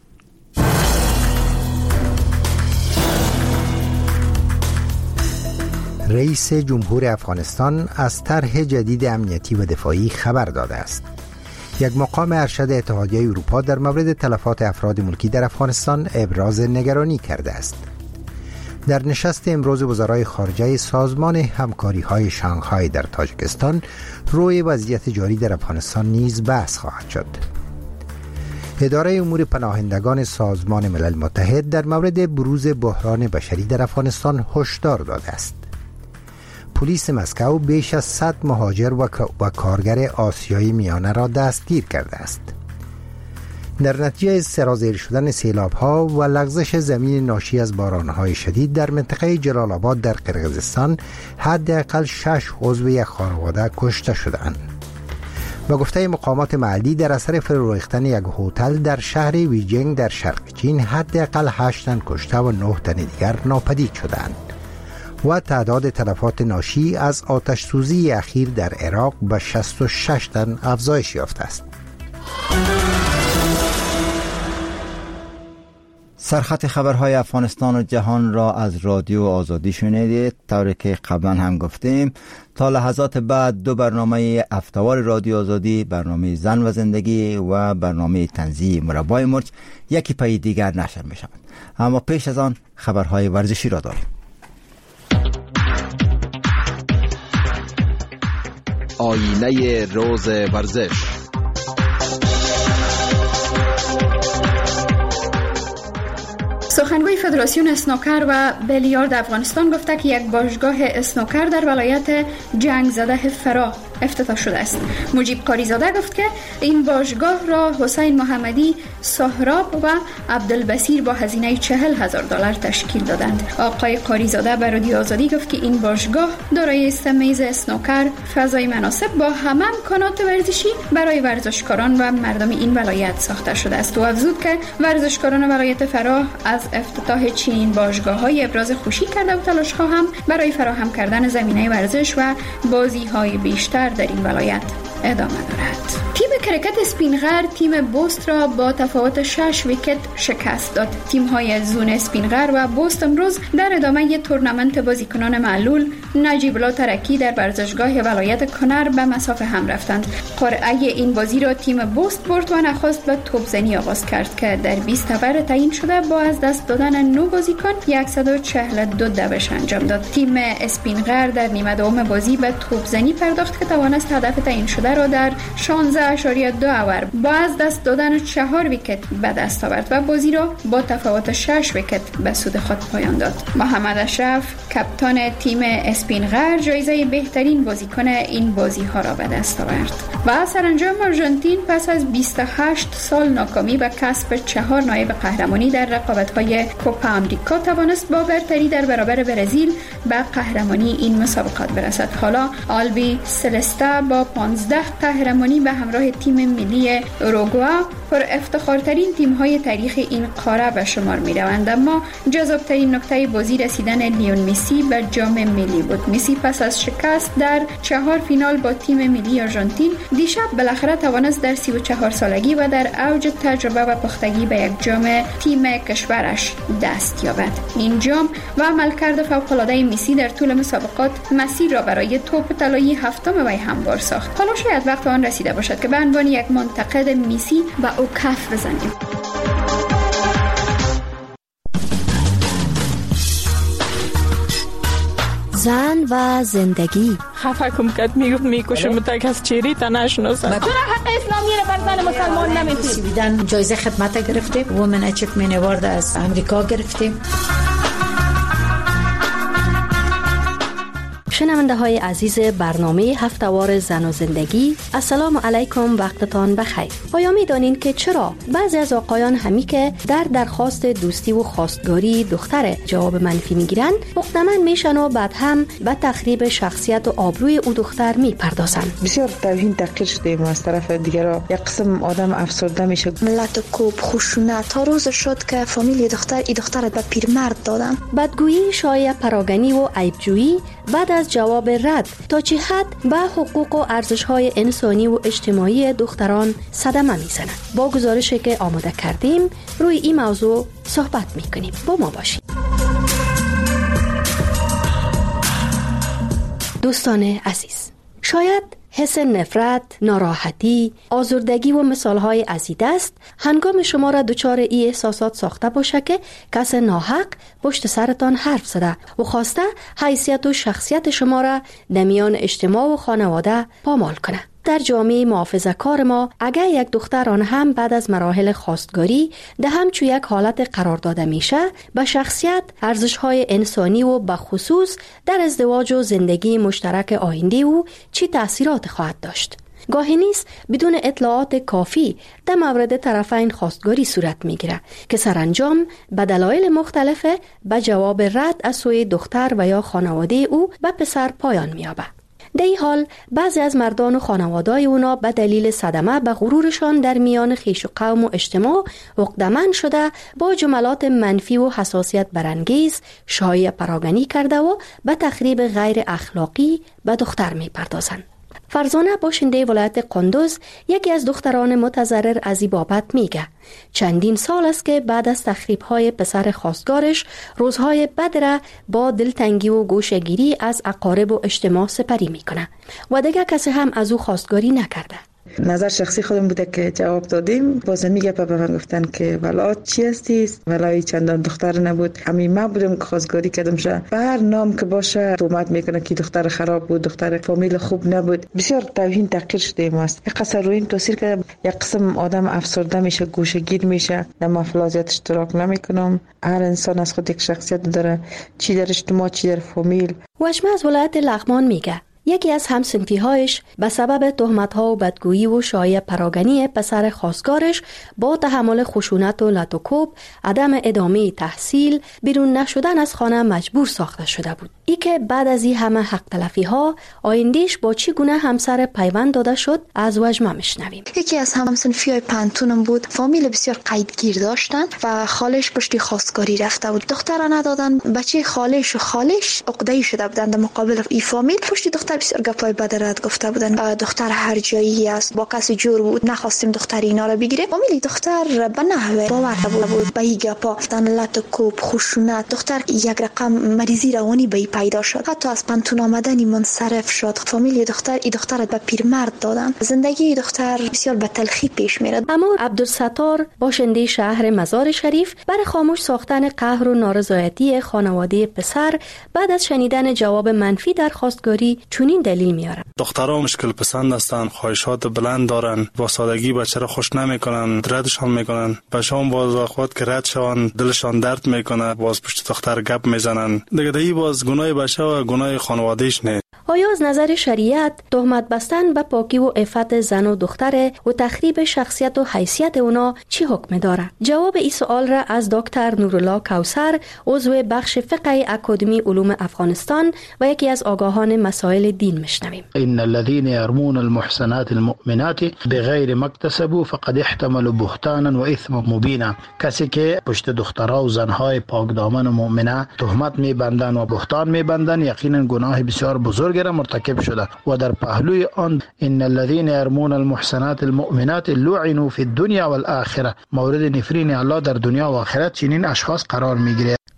رئیس جمهور افغانستان از طرح جدید امنیتی و دفاعی خبر داده است. یک مقام ارشد اتحادیه اروپا در مورد تلفات افراد ملکی در افغانستان ابراز نگرانی کرده است. در نشست امروز وزرای خارجه سازمان همکاری‌های شانگهای در تاجیکستان روی وضعیت جاری در افغانستان نیز بحث خواهد شد. اداره امور پناهندگان سازمان ملل متحد در مورد بروز بحران بشری در افغانستان هشدار داده است. پلیس مسکو بیش از صد مهاجر و کارگر آسیایی میانه را دستگیر کرده است. در نتیجه سرازیر شدن سیلاب‌ها و لغزش زمین ناشی از باران‌های شدید در منطقه جلال آباد در قرقیزستان حداقل شش عضو یک خانواده کشته شدند. با گفته مقامات محلی در اثر فرو ریختن یک هتل در شهر ویجینگ در شرق چین حداقل هشت تن کشته و نه تن دیگر ناپدید شدند و تعداد تلفات ناشی از آتش سوزی اخیر در عراق به شصت و شش تن افزایش یافته است. سرخط خبرهای افغانستان و جهان را از رادیو آزادی شنیدید. طوری که قبلا هم گفتیم تا لحظات بعد دو برنامه هفته‌وار رادیو آزادی، برنامه زن و زندگی و برنامه طنزی مربای مرج یکی پی دیگر نشر می شوند. اما پیش از آن خبرهای ورزشی را داریم. آینه روز ورزش. سخنگوی فدراسیون اسنوکر و بیلیارد افغانستان گفته که یک باشگاه اسنوکر در ولایت جنگ زده فرا افتتاح شده است. مجیب قاریزاده گفت که این باشگاه را حسین محمدی سهراب و عبدالبصیر با هزینه چهل هزار دلار تشکیل دادند. آقای قاریزاده به رادیو آزادی گفت که این باشگاه دارای است میز اسنوکر، فضای مناسب با همه امکانات ورزشی برای ورزشکاران و مردم این ولایت ساخته شده است و افزود که ورزشکاران ولایت فرا از افتتاح چنین باشگاه‌های ابراز خوشی کرده و تلاش‌ها هم برای فراهم کردن زمینه ورزش و بازی‌های بیشتر در این ولایت ادامه دارد. تیم کرکت اسپینغر تیم بوست را با تفاوت شش ویکت شکست داد. تیم‌های زون اسپینغر و بوست امروز در ادامه تورنمنت بازیکنان معلول نجیب الله ترکی در ورزشگاه ولایت کنر به مسافه هم رفتند. قرعه این بازی را تیم بوست برد و نخست به توپزنی آغاز کرد که در بیست اوور تعیین شده با از دست دادن نه بازیکن صد و چهل و دو دبش انجام داد. تیم اسپینغر در نیمه دوم بازی به توپزنی پرداخت که توانست هدف تعیین شده را در شانزده اشاریه دو اوور با از دست دادن چهار ویکت به دست آورد و بازی را با تفاوت شش ویکت به سود خود پایان داد. محمد اشرف کاپیتان تیم اسپینغر جایزه بهترین بازیکن این بازی ها را به دست آورد و سرانجام آرژانتین پس از بیست و هشت سال ناکامی به کسب چهار نایب قهرمانی در رقابت‌های کوپا آمریکا توانست با برتری در برابر برزیل به قهرمانی این مسابقات برسد. حالا آلبی سلستا با پانزده قهرمانی به همراه تیم ملی اوروگوئه پر افتخارترین تیم‌های تاریخ این قاره به شمار می‌روند. اما جذاب‌ترین نکته بازی رسیدن لیون مسی به جام ملی بود. مسی پس از شکست در چهار فینال با تیم ملی آرژانتین دیشب بالاخره توانست در سی و چهار سالگی و در اوج تجربه و پختگی به یک جام تیم کشورش دست یابد. این جام و عملکرد فوق‌العاده مسی در طول مسابقات مسیر را برای توپ طلایی هفتم وی هموار ساخت. حالا شاید وقت آن رسیده باشد که به عنوان یک منتقد مسی و او کف بزنیم. زن و زندگی. خفه کم کد میگفت میکشم تا کس چیری تا نشناسم. چرا حق اسلامی رو بر زن مسلمان نمیدی؟ سویدن جایزه خدمت گرفتیم، وومن اچیومنت اوارد از امریکا گرفتیم. شنونده های عزیز برنامه هفته‌وار زن و زندگی، السلام علیکم، وقتتان بخیر. آیا می دانین که چرا بعضی از آقایان همی که در درخواست دوستی و خواستگاری دختر جواب منفی می گیرن مقدماً میشن و بعد هم به تخریب شخصیت و آبروی او دختر می پردازن؟ بسیار توهین تحقیر شده از طرف دیگران. یک قسم آدم افسرده میشه. ملت کوب خشونت تا روز شد که فامیل دختر ای دختر به پیرمرد دادن. بدگویی، شایع پراگنی و عیبجویی بعد از جواب رد تا چه حد به حقوق و ارزش‌های انسانی و اجتماعی دختران صدمه می‌زند. با گزارشی که آماده کردیم روی این موضوع صحبت می‌کنیم. با ما باشید. دوستان عزیز، شاید حس نفرت، ناراحتی، آزردگی و مثالهای از این دست هنگام شما را دچار ای احساسات ساخته باشه که کس ناحق پشت سرتان حرف زده و خواسته حیثیت و شخصیت شما را در میان اجتماع و خانواده پامال کنه. در جامعه محافظه‌کار ما اگر یک دختر آن هم بعد از مراحل خواستگاری ده همچو یک حالت قرار داده میشه، به شخصیت، ارزش‌های انسانی و به خصوص در ازدواج و زندگی مشترک آینده او چی تأثیرات خواهد داشت؟ گاهی نیست بدون اطلاعات کافی در مورد طرفین خواستگاری صورت میگیره که سرانجام به دلایل مختلف به جواب رد از سوی دختر و یا خانواده او به پسر پایان میابه. در این حال بعضی از مردان و خانواده‌های اونا به دلیل صدمه به غرورشان در میان خویش و قوم و اجتماع عقده‌مند شده با جملات منفی و حساسیت برانگیز شایع پراگنی کرده و به تخریب غیر اخلاقی به دختر می‌پردازند. فرزانه باشنده ولایت قندوز یکی از دختران متضرر از این بابت میگه چندین سال است که بعد از تخریب‌های پسر خواستگارش روزهای بد را با دلتنگی و گوشه‌گیری از اقارب و اجتماع سپری میکنه و دیگه کسی هم از او خواستگاری نکرده. نظر شخصی خودم بوده که جواب دادیم، باز میگه به من گفتن که والا چی هستی؟ والا چندان دختر نبود، همین ما بودم که خواستگاری کردم شه. به هر نام که باشه تهمت میکنه که دختر خراب بود، دختر فامیل خوب نبود. بسیار توهین تحقیر شده ماست. یک قصر روی این تاثیر که یک قسم آدم افسرده میشه، گوشه‌گیر میشه، در محفلات اشتراک نمیکنم. هر انسان از خود یک شخصیت داره، چی در اجتماع چی در فامیل. وشمه از ولایت لغمان میگه یکی از همسنفی‌هایش به سبب تهمت‌ها و بدگویی و شایع پراگنی پسر خواستگارش با تحمل خشونت و لط و کوب، عدم ادامه تحصیل، بیرون نشدن از خانه مجبور ساخته شده بود. ای که بعد از این همه حق تلفی‌ها آیندهش با چی گونه همسر پیوند داده شد از وجمه میشنویم. یکی از همسنفی‌های پنتونم بود، فامیل بسیار قیدگیر داشتن و خالش پشتی خواستگاری رفته بود، دختر ندادن. بچه خالش و خالش عقده‌ای شده بودن در مقابل این فامیل. پشتی دختر بسیار گپای بد رد گفته بودن، دختر هر جایی است، با کسی جور بود، نخواستیم دختر اینا رو بگیره. فامیلی دختر به نحوه باور بود به این گپا، لط و کوب، خشونت. دختر یک رقم مریضی روانی به پیدا شد، حتی از پنتون آمدنی منصرف شد. فامیلی دختر ای دختر به پیرمرد دادن. زندگی دختر بسیار به تلخی پیش میره. اما عبدالستار باشنده شهر مزار شریف برای خاموش ساختن قهر و نارضایتی خانواده پسر بعد از شنیدن جواب منفی در خواستگاری چنین دلیل میاره. دخترها مشکل پسند هستند، خواهشات بلند دارن، با سادگی بچه را خوش نمیکنن، ردشان میکنن. بچه‌ها باز وقت که رد شوند دلشان درد میکنه، باز پشت دختر گپ میزنن. دیگه دی باز گناه بچه و گناه خانواده‌اش نه. آیا از نظر شریعت تهمت بستن به پاکی و عفت زن و دختر و تخریب شخصیت و حیثیت اونا چی حکم داره؟ جواب این سوال را از دکتر نورالله کوثر، عضو بخش فقه اکادمی علوم افغانستان و یکی از آگاهان مسائل دین میشنویم. ان الذين يرمون المحصنات المؤمنات بغیر ما اكتسبوا فقد احتملوا بهتانا و اثما مبینا. کسی که پشت دخترها و زنهای پاکدامن و مؤمنه تهمت میبندن و بهتان میبندن، یقینا گناه بسیار بزرگ را مرتکب شده و در پهلوی آن ان الذين يرمون المحصنات المؤمنات لعنوا في الدنيا والآخره، مورد نفرین الله در دنیا و آخرت چنین اشخاص قرار میگیره.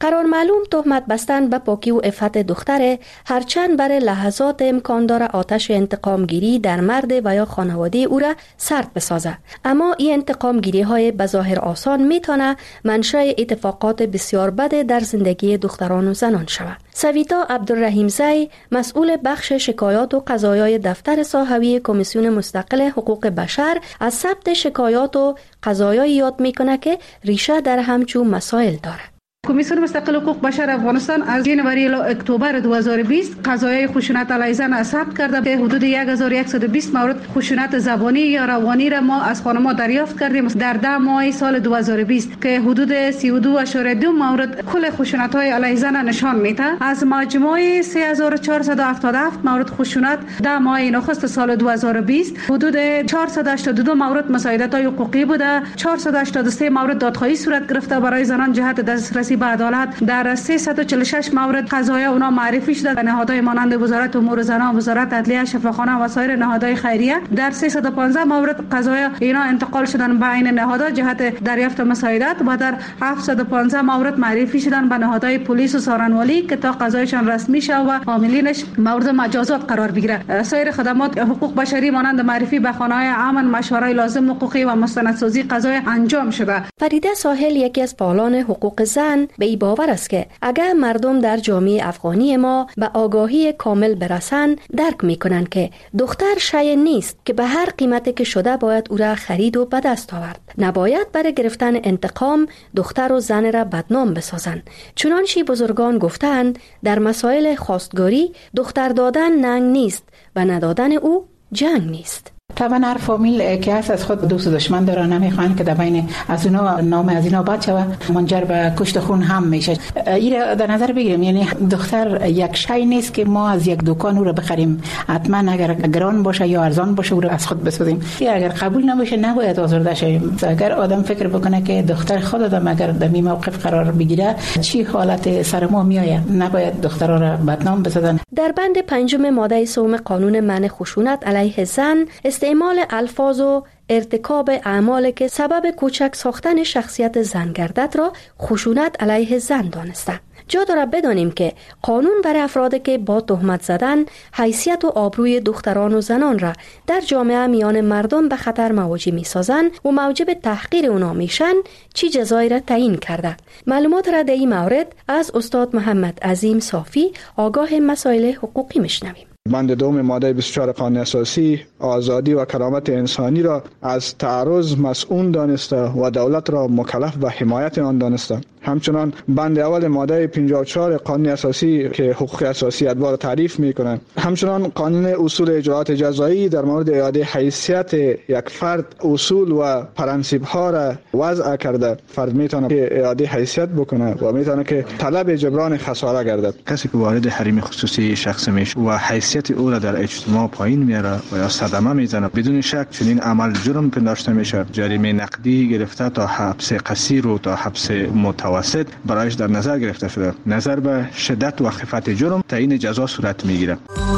قرار معلوم تهمت بستن به پاکی و عفت دختر، هرچند برای لحظات امکان داره آتش انتقام گیری در مرد و یا خانواده او را سرد بسازه، اما این انتقام گیری های بظاهر آسان میتونه منشأ اتفاقات بسیار بد در زندگی دختران و زنان شود. سویتا عبدالرحیم زی، مسئول بخش شکایات و قضایای دفتر ساحوی کمیسیون مستقل حقوق بشر، از ثبت شکایات و قضایای یاد میکنه که ریشه در همچون مسائل داره. کمیسیون مستقل حقوق بشر افغانستان از جنوری الی اکتبر دو هزار و بیست قضایای خشونت علیه زن ثبت کرده که حدود هزار و صد و بیست مورد خشونت زبانی یا روانی را ما از خانم‌ها دریافت کردیم در ده ماه سال دو هزار و بیست که حدود سی و دو اشاره دو مورد کل خشونت‌های علیه زن نشان میده. از مجموع سه هزار و چهارصد و هفتاد و هفت مورد خشونت در ماه نخست سال دو هزار و بیست حدود چهارصد و هشتاد و دو مورد مساعدت‌های حقوقی بوده، چهارصد و هشتاد و سه مورد دادخواهی صورت گرفته برای زنان جهت دسترسی به عدالت. در سیصد و چهل و شش مورد قضایا اونا معرفی شده به نهادهای مانند وزارت امور زنان، وزارت عدلیه، شفاخانه و سایر نهادهای خیریه. در سیصد و پانزده مورد قضایا اینا انتقال شدن به این نهادها جهت دریافت مساعدت و در هفتصد و پانزده مورد معرفی شدن به نهادهای پلیس و سارنوالی که تا قضایشان رسمی شود و عاملینش مورد مجازات قرار بگیره. سایر خدمات حقوق بشری مانند معرفی به خانه‌های امن، مشورای لازم حقوقی و مستندسازی قضای انجام شده. فریده ساحل یکی از فعالان حقوق زن به این باور است که اگر مردم در جامعه افغانی ما به آگاهی کامل برسند، درک میکنند که دختر شیء نیست که به هر قیمتی که شده باید او را خرید و به دست آورد. نباید برای گرفتن انتقام دختر و زن را بدنام بسازند. چنانچه بزرگان گفتند در مسائل خواستگاری دختر دادن ننگ نیست و ندادن او جنگ نیست. طبعا هر فامیل که هست از خود دوست و دشمن داره، نمیخوان که در بین از اونا نام از اینا بد شوه، منجر به کشت خون هم میشه. این در نظر بگیریم، یعنی دختر یک شی نیست که ما از یک دکان او رو بخریم، حتما اگر گران باشه یا ارزان باشه او رو از خود بسازیم. اگر قبول نباشه نباید آزرده شویم. اگر آدم فکر بکنه که دختر خود آدم اگر در این موقف قرار بگیره چی حالت سر ما میآید، نباید دخترها را بدنام بسازن. در بند پنجم ماده سوم قانون منع خشونت علیه زن، استعمال الفاظ و ارتکاب اعمالی که سبب کوچک ساختن شخصیت زن گردد را خشونت علیه زن دانسته. جا داره بدانیم که قانون برای افرادی که با تهمت زدن حیثیت و آبروی دختران و زنان را در جامعه میان مردم به خطر مواجه می سازند و موجب تحقیر اونا میشن چی جزایی را تعیین کرده. معلومات را در این مورد از استاد محمد عظیم صافی، آگاه مسائل حقوقی میشنویم. بند دوم ماده بیست و چهار قانون اساسی آزادی و کرامت انسانی را از تعرض مسئول دانسته و دولت را مکلف به حمایت آن دانسته. همچنان بند اول ماده پنجاه و چهار قانون اساسی که حقوق اساسی ادوار را تعریف می‌کنند، همچنان قانون اصول اجراءات جزایی در مورد اعاده حیثیت یک فرد اصول و پرانسیب ها را وضع کرده. فرد میتونه که اعاده حیثیت بکنه و میتونه که طلب جبران خساره گردد. کسی که وارد حریم خصوصی شخص میشه و حیثیت او را در اجتماع پایین میاره و یا صدمه میزنه، بدون شک چنین عمل جرم پنداشته میشه. جریمه نقدی گرفته تا حبس قصیر و تا حبس متوسط برایش در نظر گرفته شده. نظر به شدت و خفت جرم تعیین جزا صورت میگیره.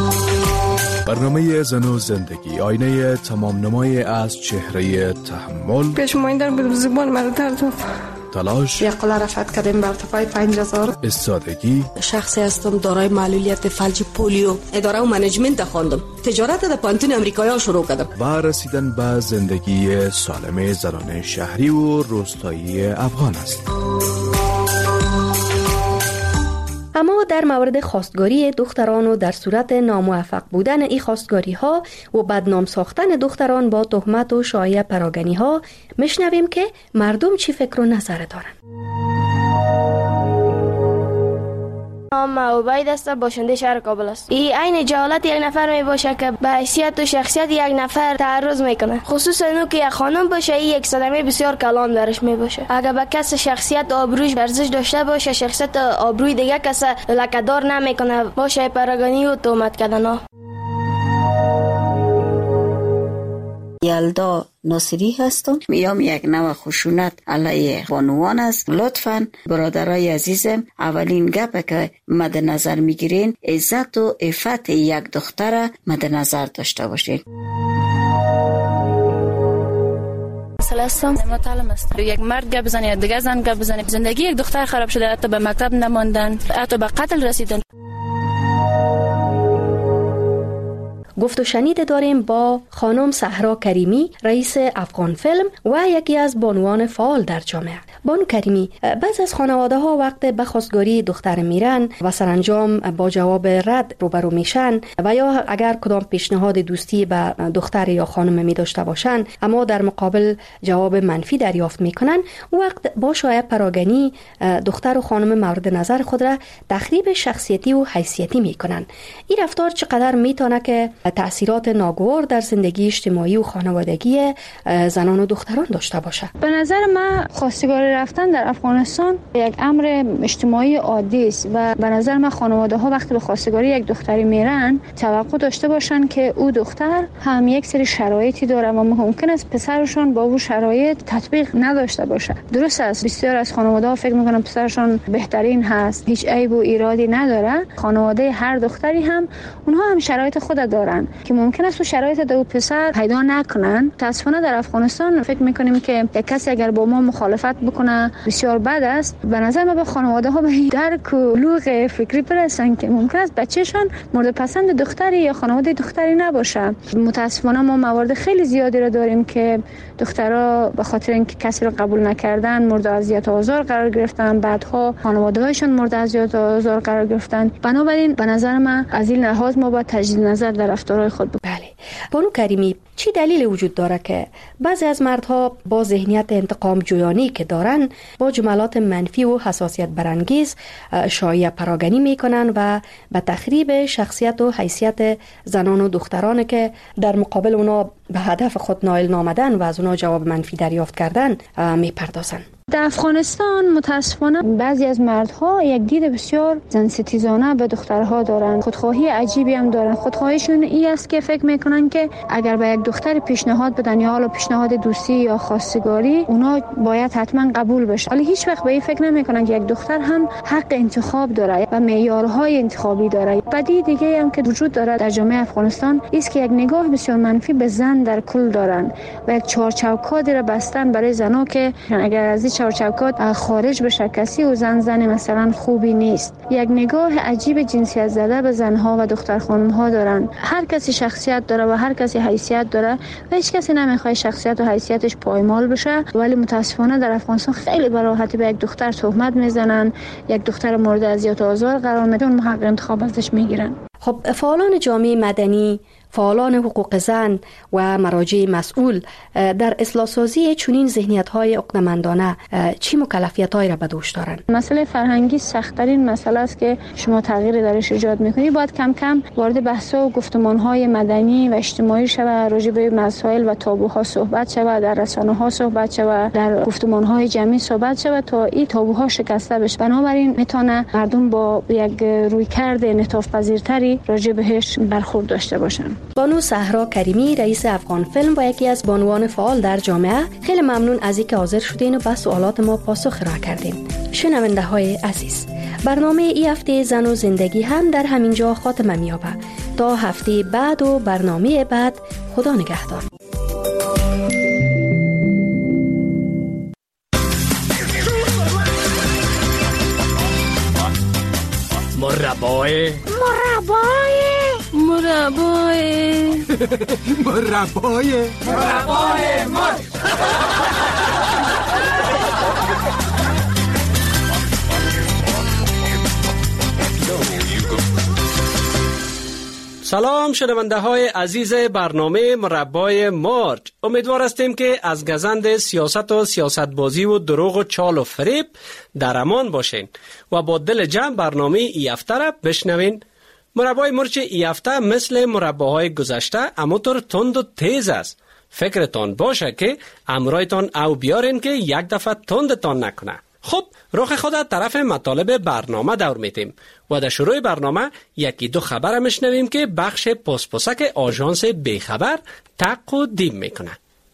برنامه زن و زندگی، آینه تمام نمای از چهره تحمل. پشماندن بود زبان مرا درد تلاش، یقلا رفت کردیم به ارتفاع پنج هزار. استادگی، شخصی هستم دارای معلولیت فلج پولیو. اداره و منیجمنت خواندم. تجارت در پانتون امریکایی شروع کردم. و رسیدن به زندگی سالم زنان شهری و روستایی افغان است. اما در مورد خواستگاری دختران و در صورت ناموفق بودن این خواستگاری ها و بدنام ساختن دختران با تهمت و شایعه پراگنی ها میشنویم که مردم چی فکر و نظر دارن. نام عبید است، باشنده شهر کابل است. این عین جهالت یک نفر می باشه که به حیثیت و شخصیت یک نفر تعرض میکنه، خصوصا اونو که یک خانم باشه. این یک صدمه بسیار کلان برش می باشه. اگر به کس شخصیت آبروش ارزش داشته باشه، شخصیت آبروی دیگه کس لکه‌دار نمیکنه، باشه پراگنی و تهمت کردن. یلدا ناصری هستم. میام یک نوع خشونت علیه بانوان است. لطفاً برادرای عزیزم، اولین گپه که مد نظر میگیرین عزت و عفت یک دختر مد نظر داشته باشین. سال هستم، مطالعه است. یک مرد گپ بزنه یا دیگه زن گپ بزنه، زندگی یک دختر خراب شده، حتی به مکتب نماندن، حتی به قتل رسیدن. گفت و شنید داریم با خانم صحرا کریمی، رئیس افغان فیلم و یکی از بانوان فعال در جامعه. بانو کریمی، بعض از خانواده ها وقت به خواستگاری دختر میرن و سرانجام با جواب رد روبرو میشن و یا اگر کدام پیشنهاد دوستی به دختر یا خانم می داشته باشن اما در مقابل جواب منفی دریافت میکنن، وقت با شایع پراگنی دختر و خانم مورد نظر خود را تخریب شخصیتی و حیثیتی میکنن. این رفتار چقدر میتونه که تأثیرات ناگوار در زندگی اجتماعی و خانوادگی زنان و دختران داشته باشه؟ به نظر من خواستگاری رفتن در افغانستان یک امر اجتماعی عادی است و به نظر من خانواده ها وقتی به خواستگاری یک دختری میرن توقع داشته باشن که او دختر هم یک سری شرایطی داره و ممکن است پسرشون با اون شرایط تطبیق نداشته باشه. درست است بسیار از خانواده ها فکر میکنن پسرشون بهترین هست، هیچ عیب و ایرادی نداره. خانواده هر دختری هم اونها هم شرایط خود دارن که ممکن است تو شرایط دو پسر پیدا نکنن. متاسفانه در افغانستان فکر میکنیم که یک کسی اگر با ما مخالفت بکنه بسیار بد است. به نظر من به خانواده ها به درک و بلوغ فکری برسن که ممکن است بچه‌شان مورد پسند دختری یا خانواده دختری نباشه. متاسفانه ما موارد خیلی زیادی را داریم که دخترها به خاطر اینکه کسی را قبول نکردن مورد اذیت و آزار قرار گرفتن، بعدها خانواده‌هایشان مورد اذیت و آزار قرار گرفتن. بنابراین به نظر من از این لحاظ ما باید تجدید نظر در رفتارهای خود بکنیم. بله. بانو کریمی، چی دلیل وجود داره که بعضی از مردها با ذهنیت انتقام جویانی که دارن با جملات منفی و حساسیت برانگیز شایعه پراگنی میکنن و به تخریب شخصیت و حیثیت زنان و دختران که در مقابل اونا به هدف خود نائل نامدن و از اونا جواب منفی دریافت کردن میپردازن؟ در افغانستان متاسفانه بعضی از مردها یک دید بسیار زنستیزانه به دخترها دارند. خودخواهی عجیبی هم دارند. خودخواهیشون این است که فکر میکنن که اگر به یک دختر پیشنهاد بدن یا حالا پیشنهاد دوستی یا خواستگاری اونا باید حتما قبول بشه. ولی هیچ وقت به این فکر نمیکنن که یک دختر هم حق انتخاب داره و معیارهای انتخابی داره. بدی دیگه هم که وجود داره در جامعه افغانستان است که یک نگاه بسیار منفی به زن در کل دارن و یک چارچوکاتی را بستن برای زنها که اگر از چارچوکات خارج بشه کسی و زن زن مثلا خوبی نیست. یک نگاه عجیب جنسیت زده به زنها و دختر خانم‌ها دارن. هر کسی شخصیت داره و هر کسی حیثیت داره و هیچ کسی نمیخواد شخصیت و حیثیتش پایمال بشه، ولی متاسفانه در افغانستان خیلی به راحتی به یک دختر تهمت میزنن، یک دختر مورد اذیت و آزار قرار میدن، اون حق انتخاب ازش میگیرن. خب فعالان جامعه مدنی، فعالان حقوق زن و مراجع مسئول در اصلاح سازی چنین ذهنیت‌های عقده‌مندانه چی مکلفیت‌هایی را به دوش دارند؟ مسئله فرهنگی سخت‌ترین مسئله است که شما تغییر درش ایجاد می‌کنید. باید کم کم وارد بحث‌ها و گفتمان‌های مدنی و اجتماعی شود، راجع به مسائل و تابوها صحبت شود، در رسانه‌ها صحبت شود، در گفتمان‌های جمعی صحبت شود تا این تابوها شکسته بشه. بنابراین میتونه مردم با یک رویکرد انعطاف‌پذیرتری راجع بهش برخورد داشته باشند. بانو صحرا کریمی، رئیس افغان فیلم و یکی از بانوان فعال در جامعه، خیلی ممنون از اینکه حاضر شدین و به سوالات ما پاسخ را کردین. شنونده های عزیز، برنامه این هفته زن و زندگی هم در همین جا خاتمه می‌یابد. تا هفته بعد و برنامه بعد، خدا نگهدار. مربای مربای مربای مربای مربای مار. سلام شنونده های عزیز برنامه مربای مارج. امیدوار هستیم که از گزند سیاست و سیاست بازی و دروغ و چال و فریب در امان باشین و با دل جمع برنامه ای هفته را بشنوین. مربای مرچ ای هفته مثل مرباهای گذشته اموتر تند و تیز است. فکرتان باشه که امرایتان او بیارین که یک دفعه تندتان نکنه. خب رخ خود طرف مطالب برنامه دور میتیم و در شروع برنامه یکی دو خبر میشنویم که بخش پسپسک آژانس بیخبر تق و دیم میکنه.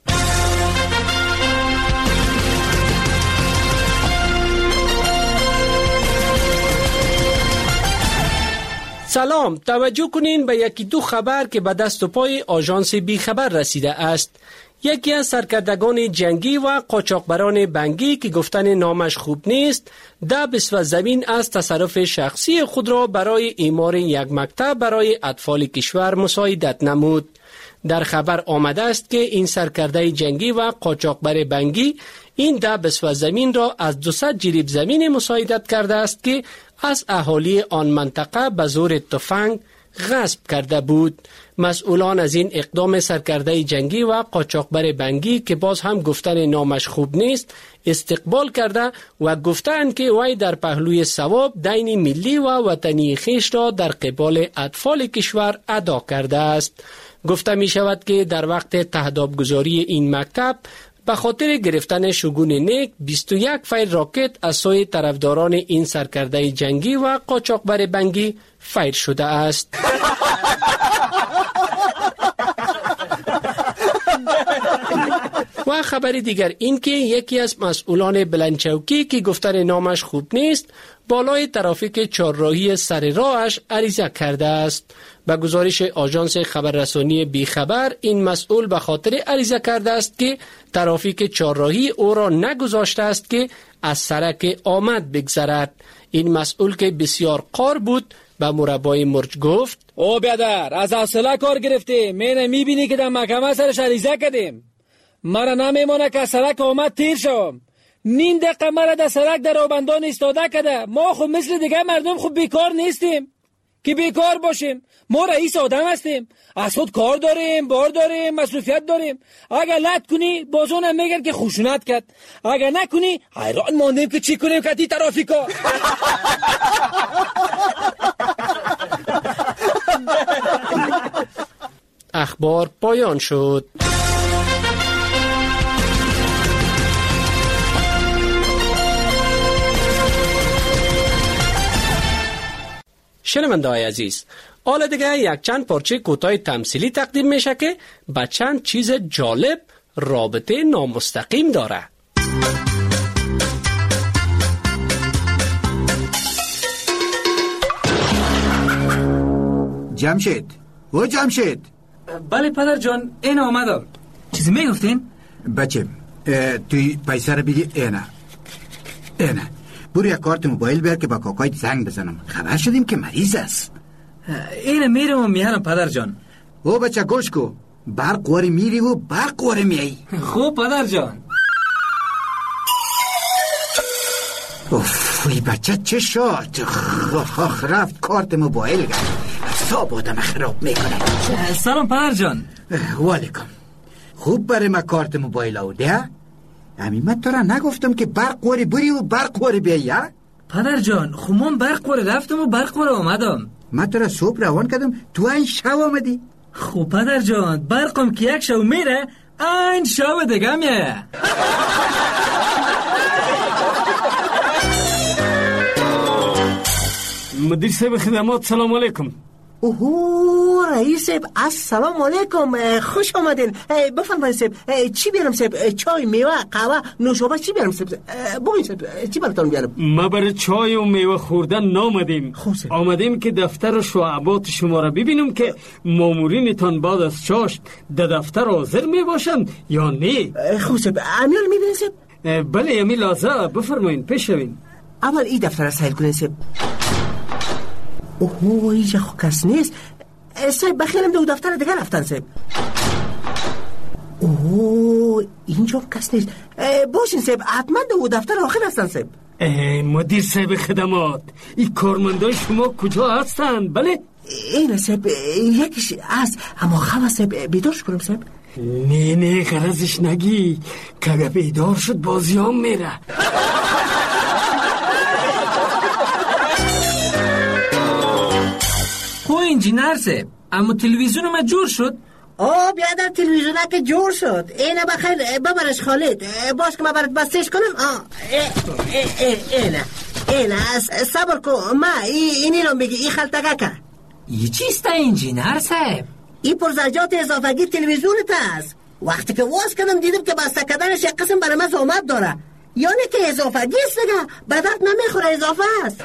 سلام، توجه کنین به یکی دو خبر که به دست و پای آژانس بیخبر رسیده است. یکی از سرکردگان جنگی و قاچاقبران بنگی که گفتن نامش خوب نیست، ده بسوه زمین از تصرف شخصی خود را برای اعمار یک مکتب برای اطفال کشور مساعدت نمود. در خبر آمده است که این سرکرده جنگی و قاچاقبر بنگی این ده بسوه زمین را از دویست جریب زمین مساعدت کرده است که از اهالی آن منطقه به زور تفنگ غصب کرده بود. مسئولان از این اقدام سرکرده جنگی و قاچاقبر بنگی که باز هم گفتن نامش خوب نیست استقبال کرده و گفتند که وی در پهلوی ثواب دین ملی و وطنی خیش را در قبال اطفال کشور ادا کرده است. گفته می شود که در وقت تهدابگذاری این مکتب به خاطر گرفتن شگون نیک بیست و یک فیل راکت از سوی طرفداران این سرکرده جنگی و قاچاقبر بنگی فیر شده است. و خبر دیگر این که یکی از مسئولان بلندچوکی که گفتن نامش خوب نیست بالای ترافیک چهارراهی سر راهش عریضه کرده است. به گزارش آژانس خبررسانی بی خبر این مسئول به خاطر عریضه کرده است که ترافیک چهارراهی او را نگذاشته است که از سرک آمد بگذرد. این مسئول که بسیار قار بود به مربای مرج گفت: او بیادر از حوصله کار گرفتی، من میبینی که در محکمه سرش عریضه کردیم، مرا نمیمانه که سرک آمد تیر شوم. نیم دقیقه مرا در سرک در آبندان ایستاده کرده. ما خود مثل دیگه مردم خود بیکار نیستیم که بیکار باشیم. ما رئیس آدم هستیم، از خود کار داریم، بار داریم، مصروفیت داریم. اگر لط کنی بازون میگن که خشونت کرد، اگر نکنی حیران ماندیم که چی کنیم که تی ترافیکا. اخبار پایان شد. شنونده‌های عزیز، حالا دیگه یک چند پارچه کوتاه تمثیلی تقدیم میشه که با چند چیز جالب رابطه نامستقیم داره. جمشید، او جمشید. بله پدر جان، این آمدم. چیزی میگفتین؟ بچه توی پیسه رو بگی. اینه اینه برو یک کارت موبایل بیار که با کاکای زنگ بزنم. خبر شدیم که مریض است. اینه میرم و میارم پدر جان. او بچه گوش کو، برق واری میری و برق واری میایی. خوب پدر جان. اوف ای بچه چه شد؟ خخ رفت کارت موبایل گرد. حساب آدم خراب میکنه. سلام پدر جان. والیکم. خوب برای ما کارت موبایل آوده؟ امی من تو را نگفتم که برق واری بری و برق واری بیایی؟ پدر جان خب من برق واری رفتم و برق واری آمدم. من تو را صبح روان کردم، تو این شو آمدی. خب پدر جان برقم که یک شو میره این شو دیگه میه. مدیر صاحب خدمات سلام علیکم. اوه رئیس صاحب السلام علیکم، خوش آمدین. بفرمایید صاحب چی بیارم صاحب؟ چای، میوه، قهوه، نوشابه چی بیارم صاحب؟ بگوین صاحب چی براتون بیارم؟ ما برای چای و میوه خوردن نامدیم، آمدیم که دفتر و شعبات شما را ببینم که مامورینتان بعد از چاشت در دفتر حاضر می باشند یا نه. خوب صاحب امیال میبینید صاحب؟ بله امی لازم، بفرمایید پیش روین. اول این دفتر را سیل کنید صاحب. اوه اینجا خو کس نیست صاحب، بخیرم دو دفتر دیگه رفتن صاحب. اوه اینجا کس نیست، باشین صاحب حتما دو دفتر آخر هستن صاحب. مدیر صاحب خدمات این کارمندای شما کجا هستند؟ بله این صاحب یکیش هست اما خواه صاحب بیدارش کنم صاحب. نه نه غرضش نگی که اگه بیدار شد بازیام میره. انجینر صاحب اما تلویزیون ما جور شد. آه بیادر تلویزیون که جور شد. اینه بخیر ببرش خالد، باش که ما برات بستش کنم. آه اینه اینه صبر کن ما اینی رو بگی. این خلطگه که ای چیست انجینر صاحب؟ این پرزرجات اضافگی تلویزیونت هست. وقتی که واز کردم دیدم که بسته کردنش یک قسم برای من زحمت داره، یعنی که اضافگی است دیگه، به درد نمیخوره، اضافه است.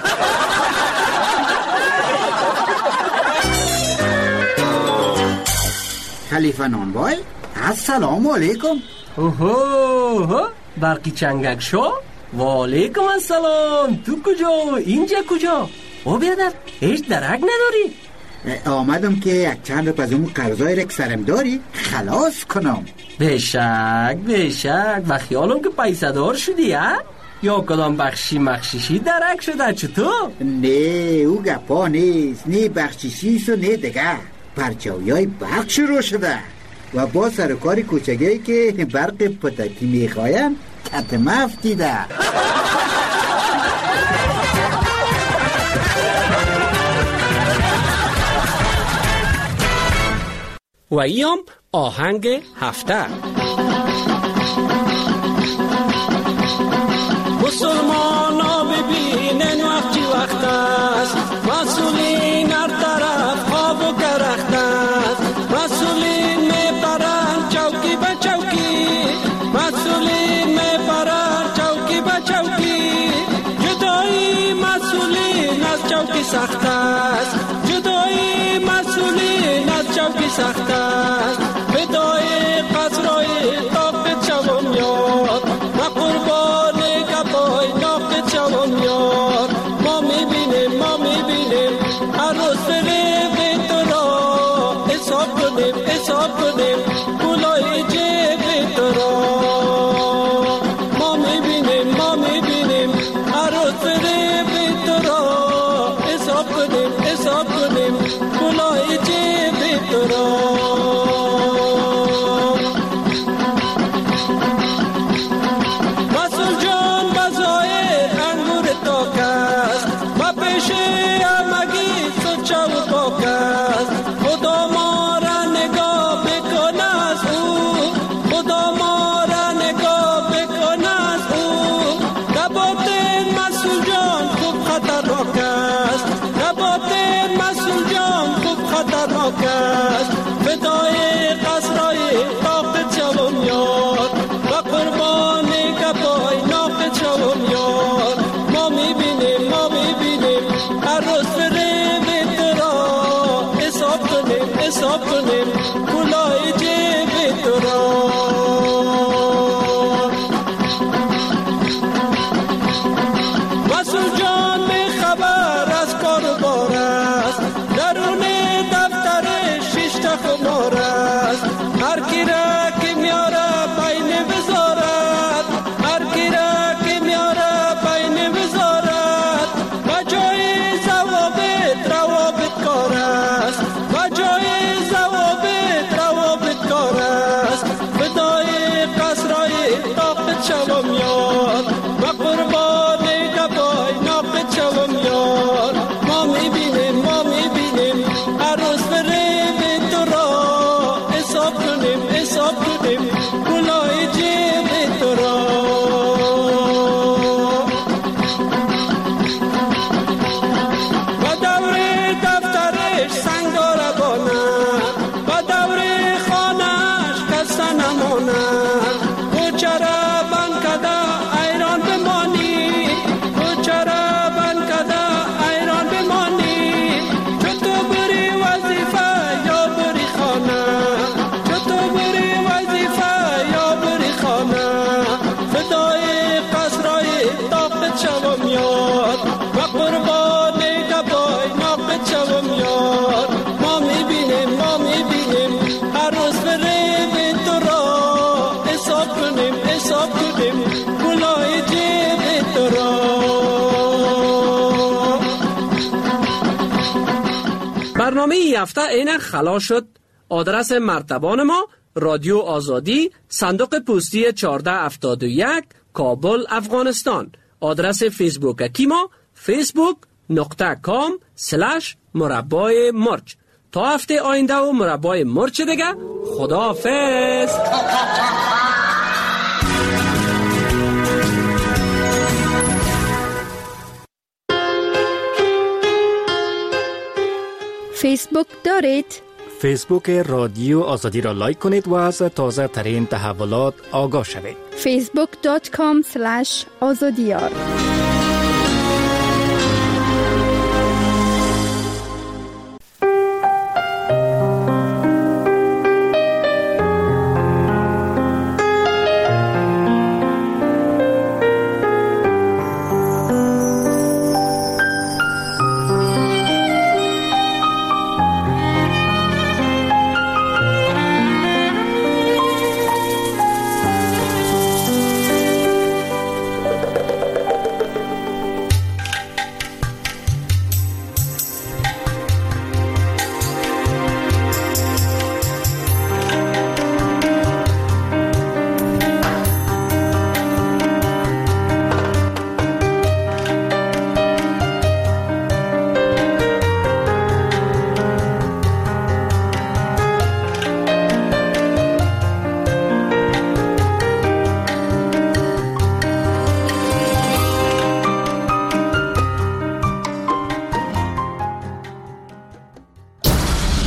خلیفه نانبای السلام علیکم. اوهو برقی چنگک شو. و علیکم السلام. تو کجا؟ اینجا کجا؟ او بیادر هیچ درک نداری؟ آمدم که یک چند رو از اون قرضای رک سرم داری خلاص کنم. بشک بشک و خیالم که پیسه دار شدی ها؟ یا کدام بخشی مخشیشی درک شده چطور؟ نه او گپا نیست، نه بخشیشیست و نه دگه پرچاوی های برق شروع شده و با سرکاری کوچگهی که برق پتکی میخوایم کتمه افتیده. و ایام آهنگ هفته. مسلمانا ببینن وقتی وقت است، مسئولین هر طرف خواب و کرخت است، مسئولین میپرن چوکی به چوکی، مسئولین میپرن چوکی به چوکی، جدایی مسئولین از چوکی سخت است، جدایی مسئولین از چوکی سخت است، بدای قصرهای طاقت شوم یاد و قربان گبای ناقت شوم یاد. ما میبینیم ما میبینیم هر روز فره به تو را حساب کنیم حساب کنیم پولای جیب تو را. ما میبینیم ما میبینیم هر روز فره به تو را حساب کنیم حساب کنیم پولای جیب تو را. بدای قصرهای طاقت شوم یار و قربان گبای ناقت شوم یار. ما میبینیم ما میبینیم هر روز فره به را حساب کنیم حساب کنیم پولای جیب تو را. مسئول جان می خبر از کار و بار است، درون خمار است، هر کی را که میاره بین وزارت، هر کی را که میاره بین وزارت و جای ضوابط روابط کار است، و جای ضوابط روابط کار است. بدای قصرهای طاقت شوم یار و قربان گبای ناقت شوم یار. ما میبینیم ما میبینیم هر روز فره حساب کنیم حساب کنیم پولای جیب تو را. و دور دفترش سنگاره بانه و دور خانهش کسا نمانه، کوچره بند کده ایران بمانی، کوچره بند کده ایران بمانی، چطور بری وظیفه یا بری خانه، فدای قصرهای طاقت شوم یار و قربان گبای ناقت شوم یار. ما میبینیم ما میبینیم هر روز فره به تو را حساب کنیم حساب کنیم پولای جیب تو را. برنامه این هفته اینک خلاص شد. آدرس مرتبان ما رادیو آزادی، صندوق پستی چهارده هفتاد و یک، کابل، افغانستان. آدرس فیسبوک اکی ما فیسبوک نقطه کام سلش مربای مرچ. تا هفته آینده و مربای مرچ دیگه. خداحافظ. فیسبوک دارید؟ فیسبوک رادیو آزادی را لایک کنید و از تازه ترین تحولات آگاه شوید. فیسبوک دات کام سلش آزادیار.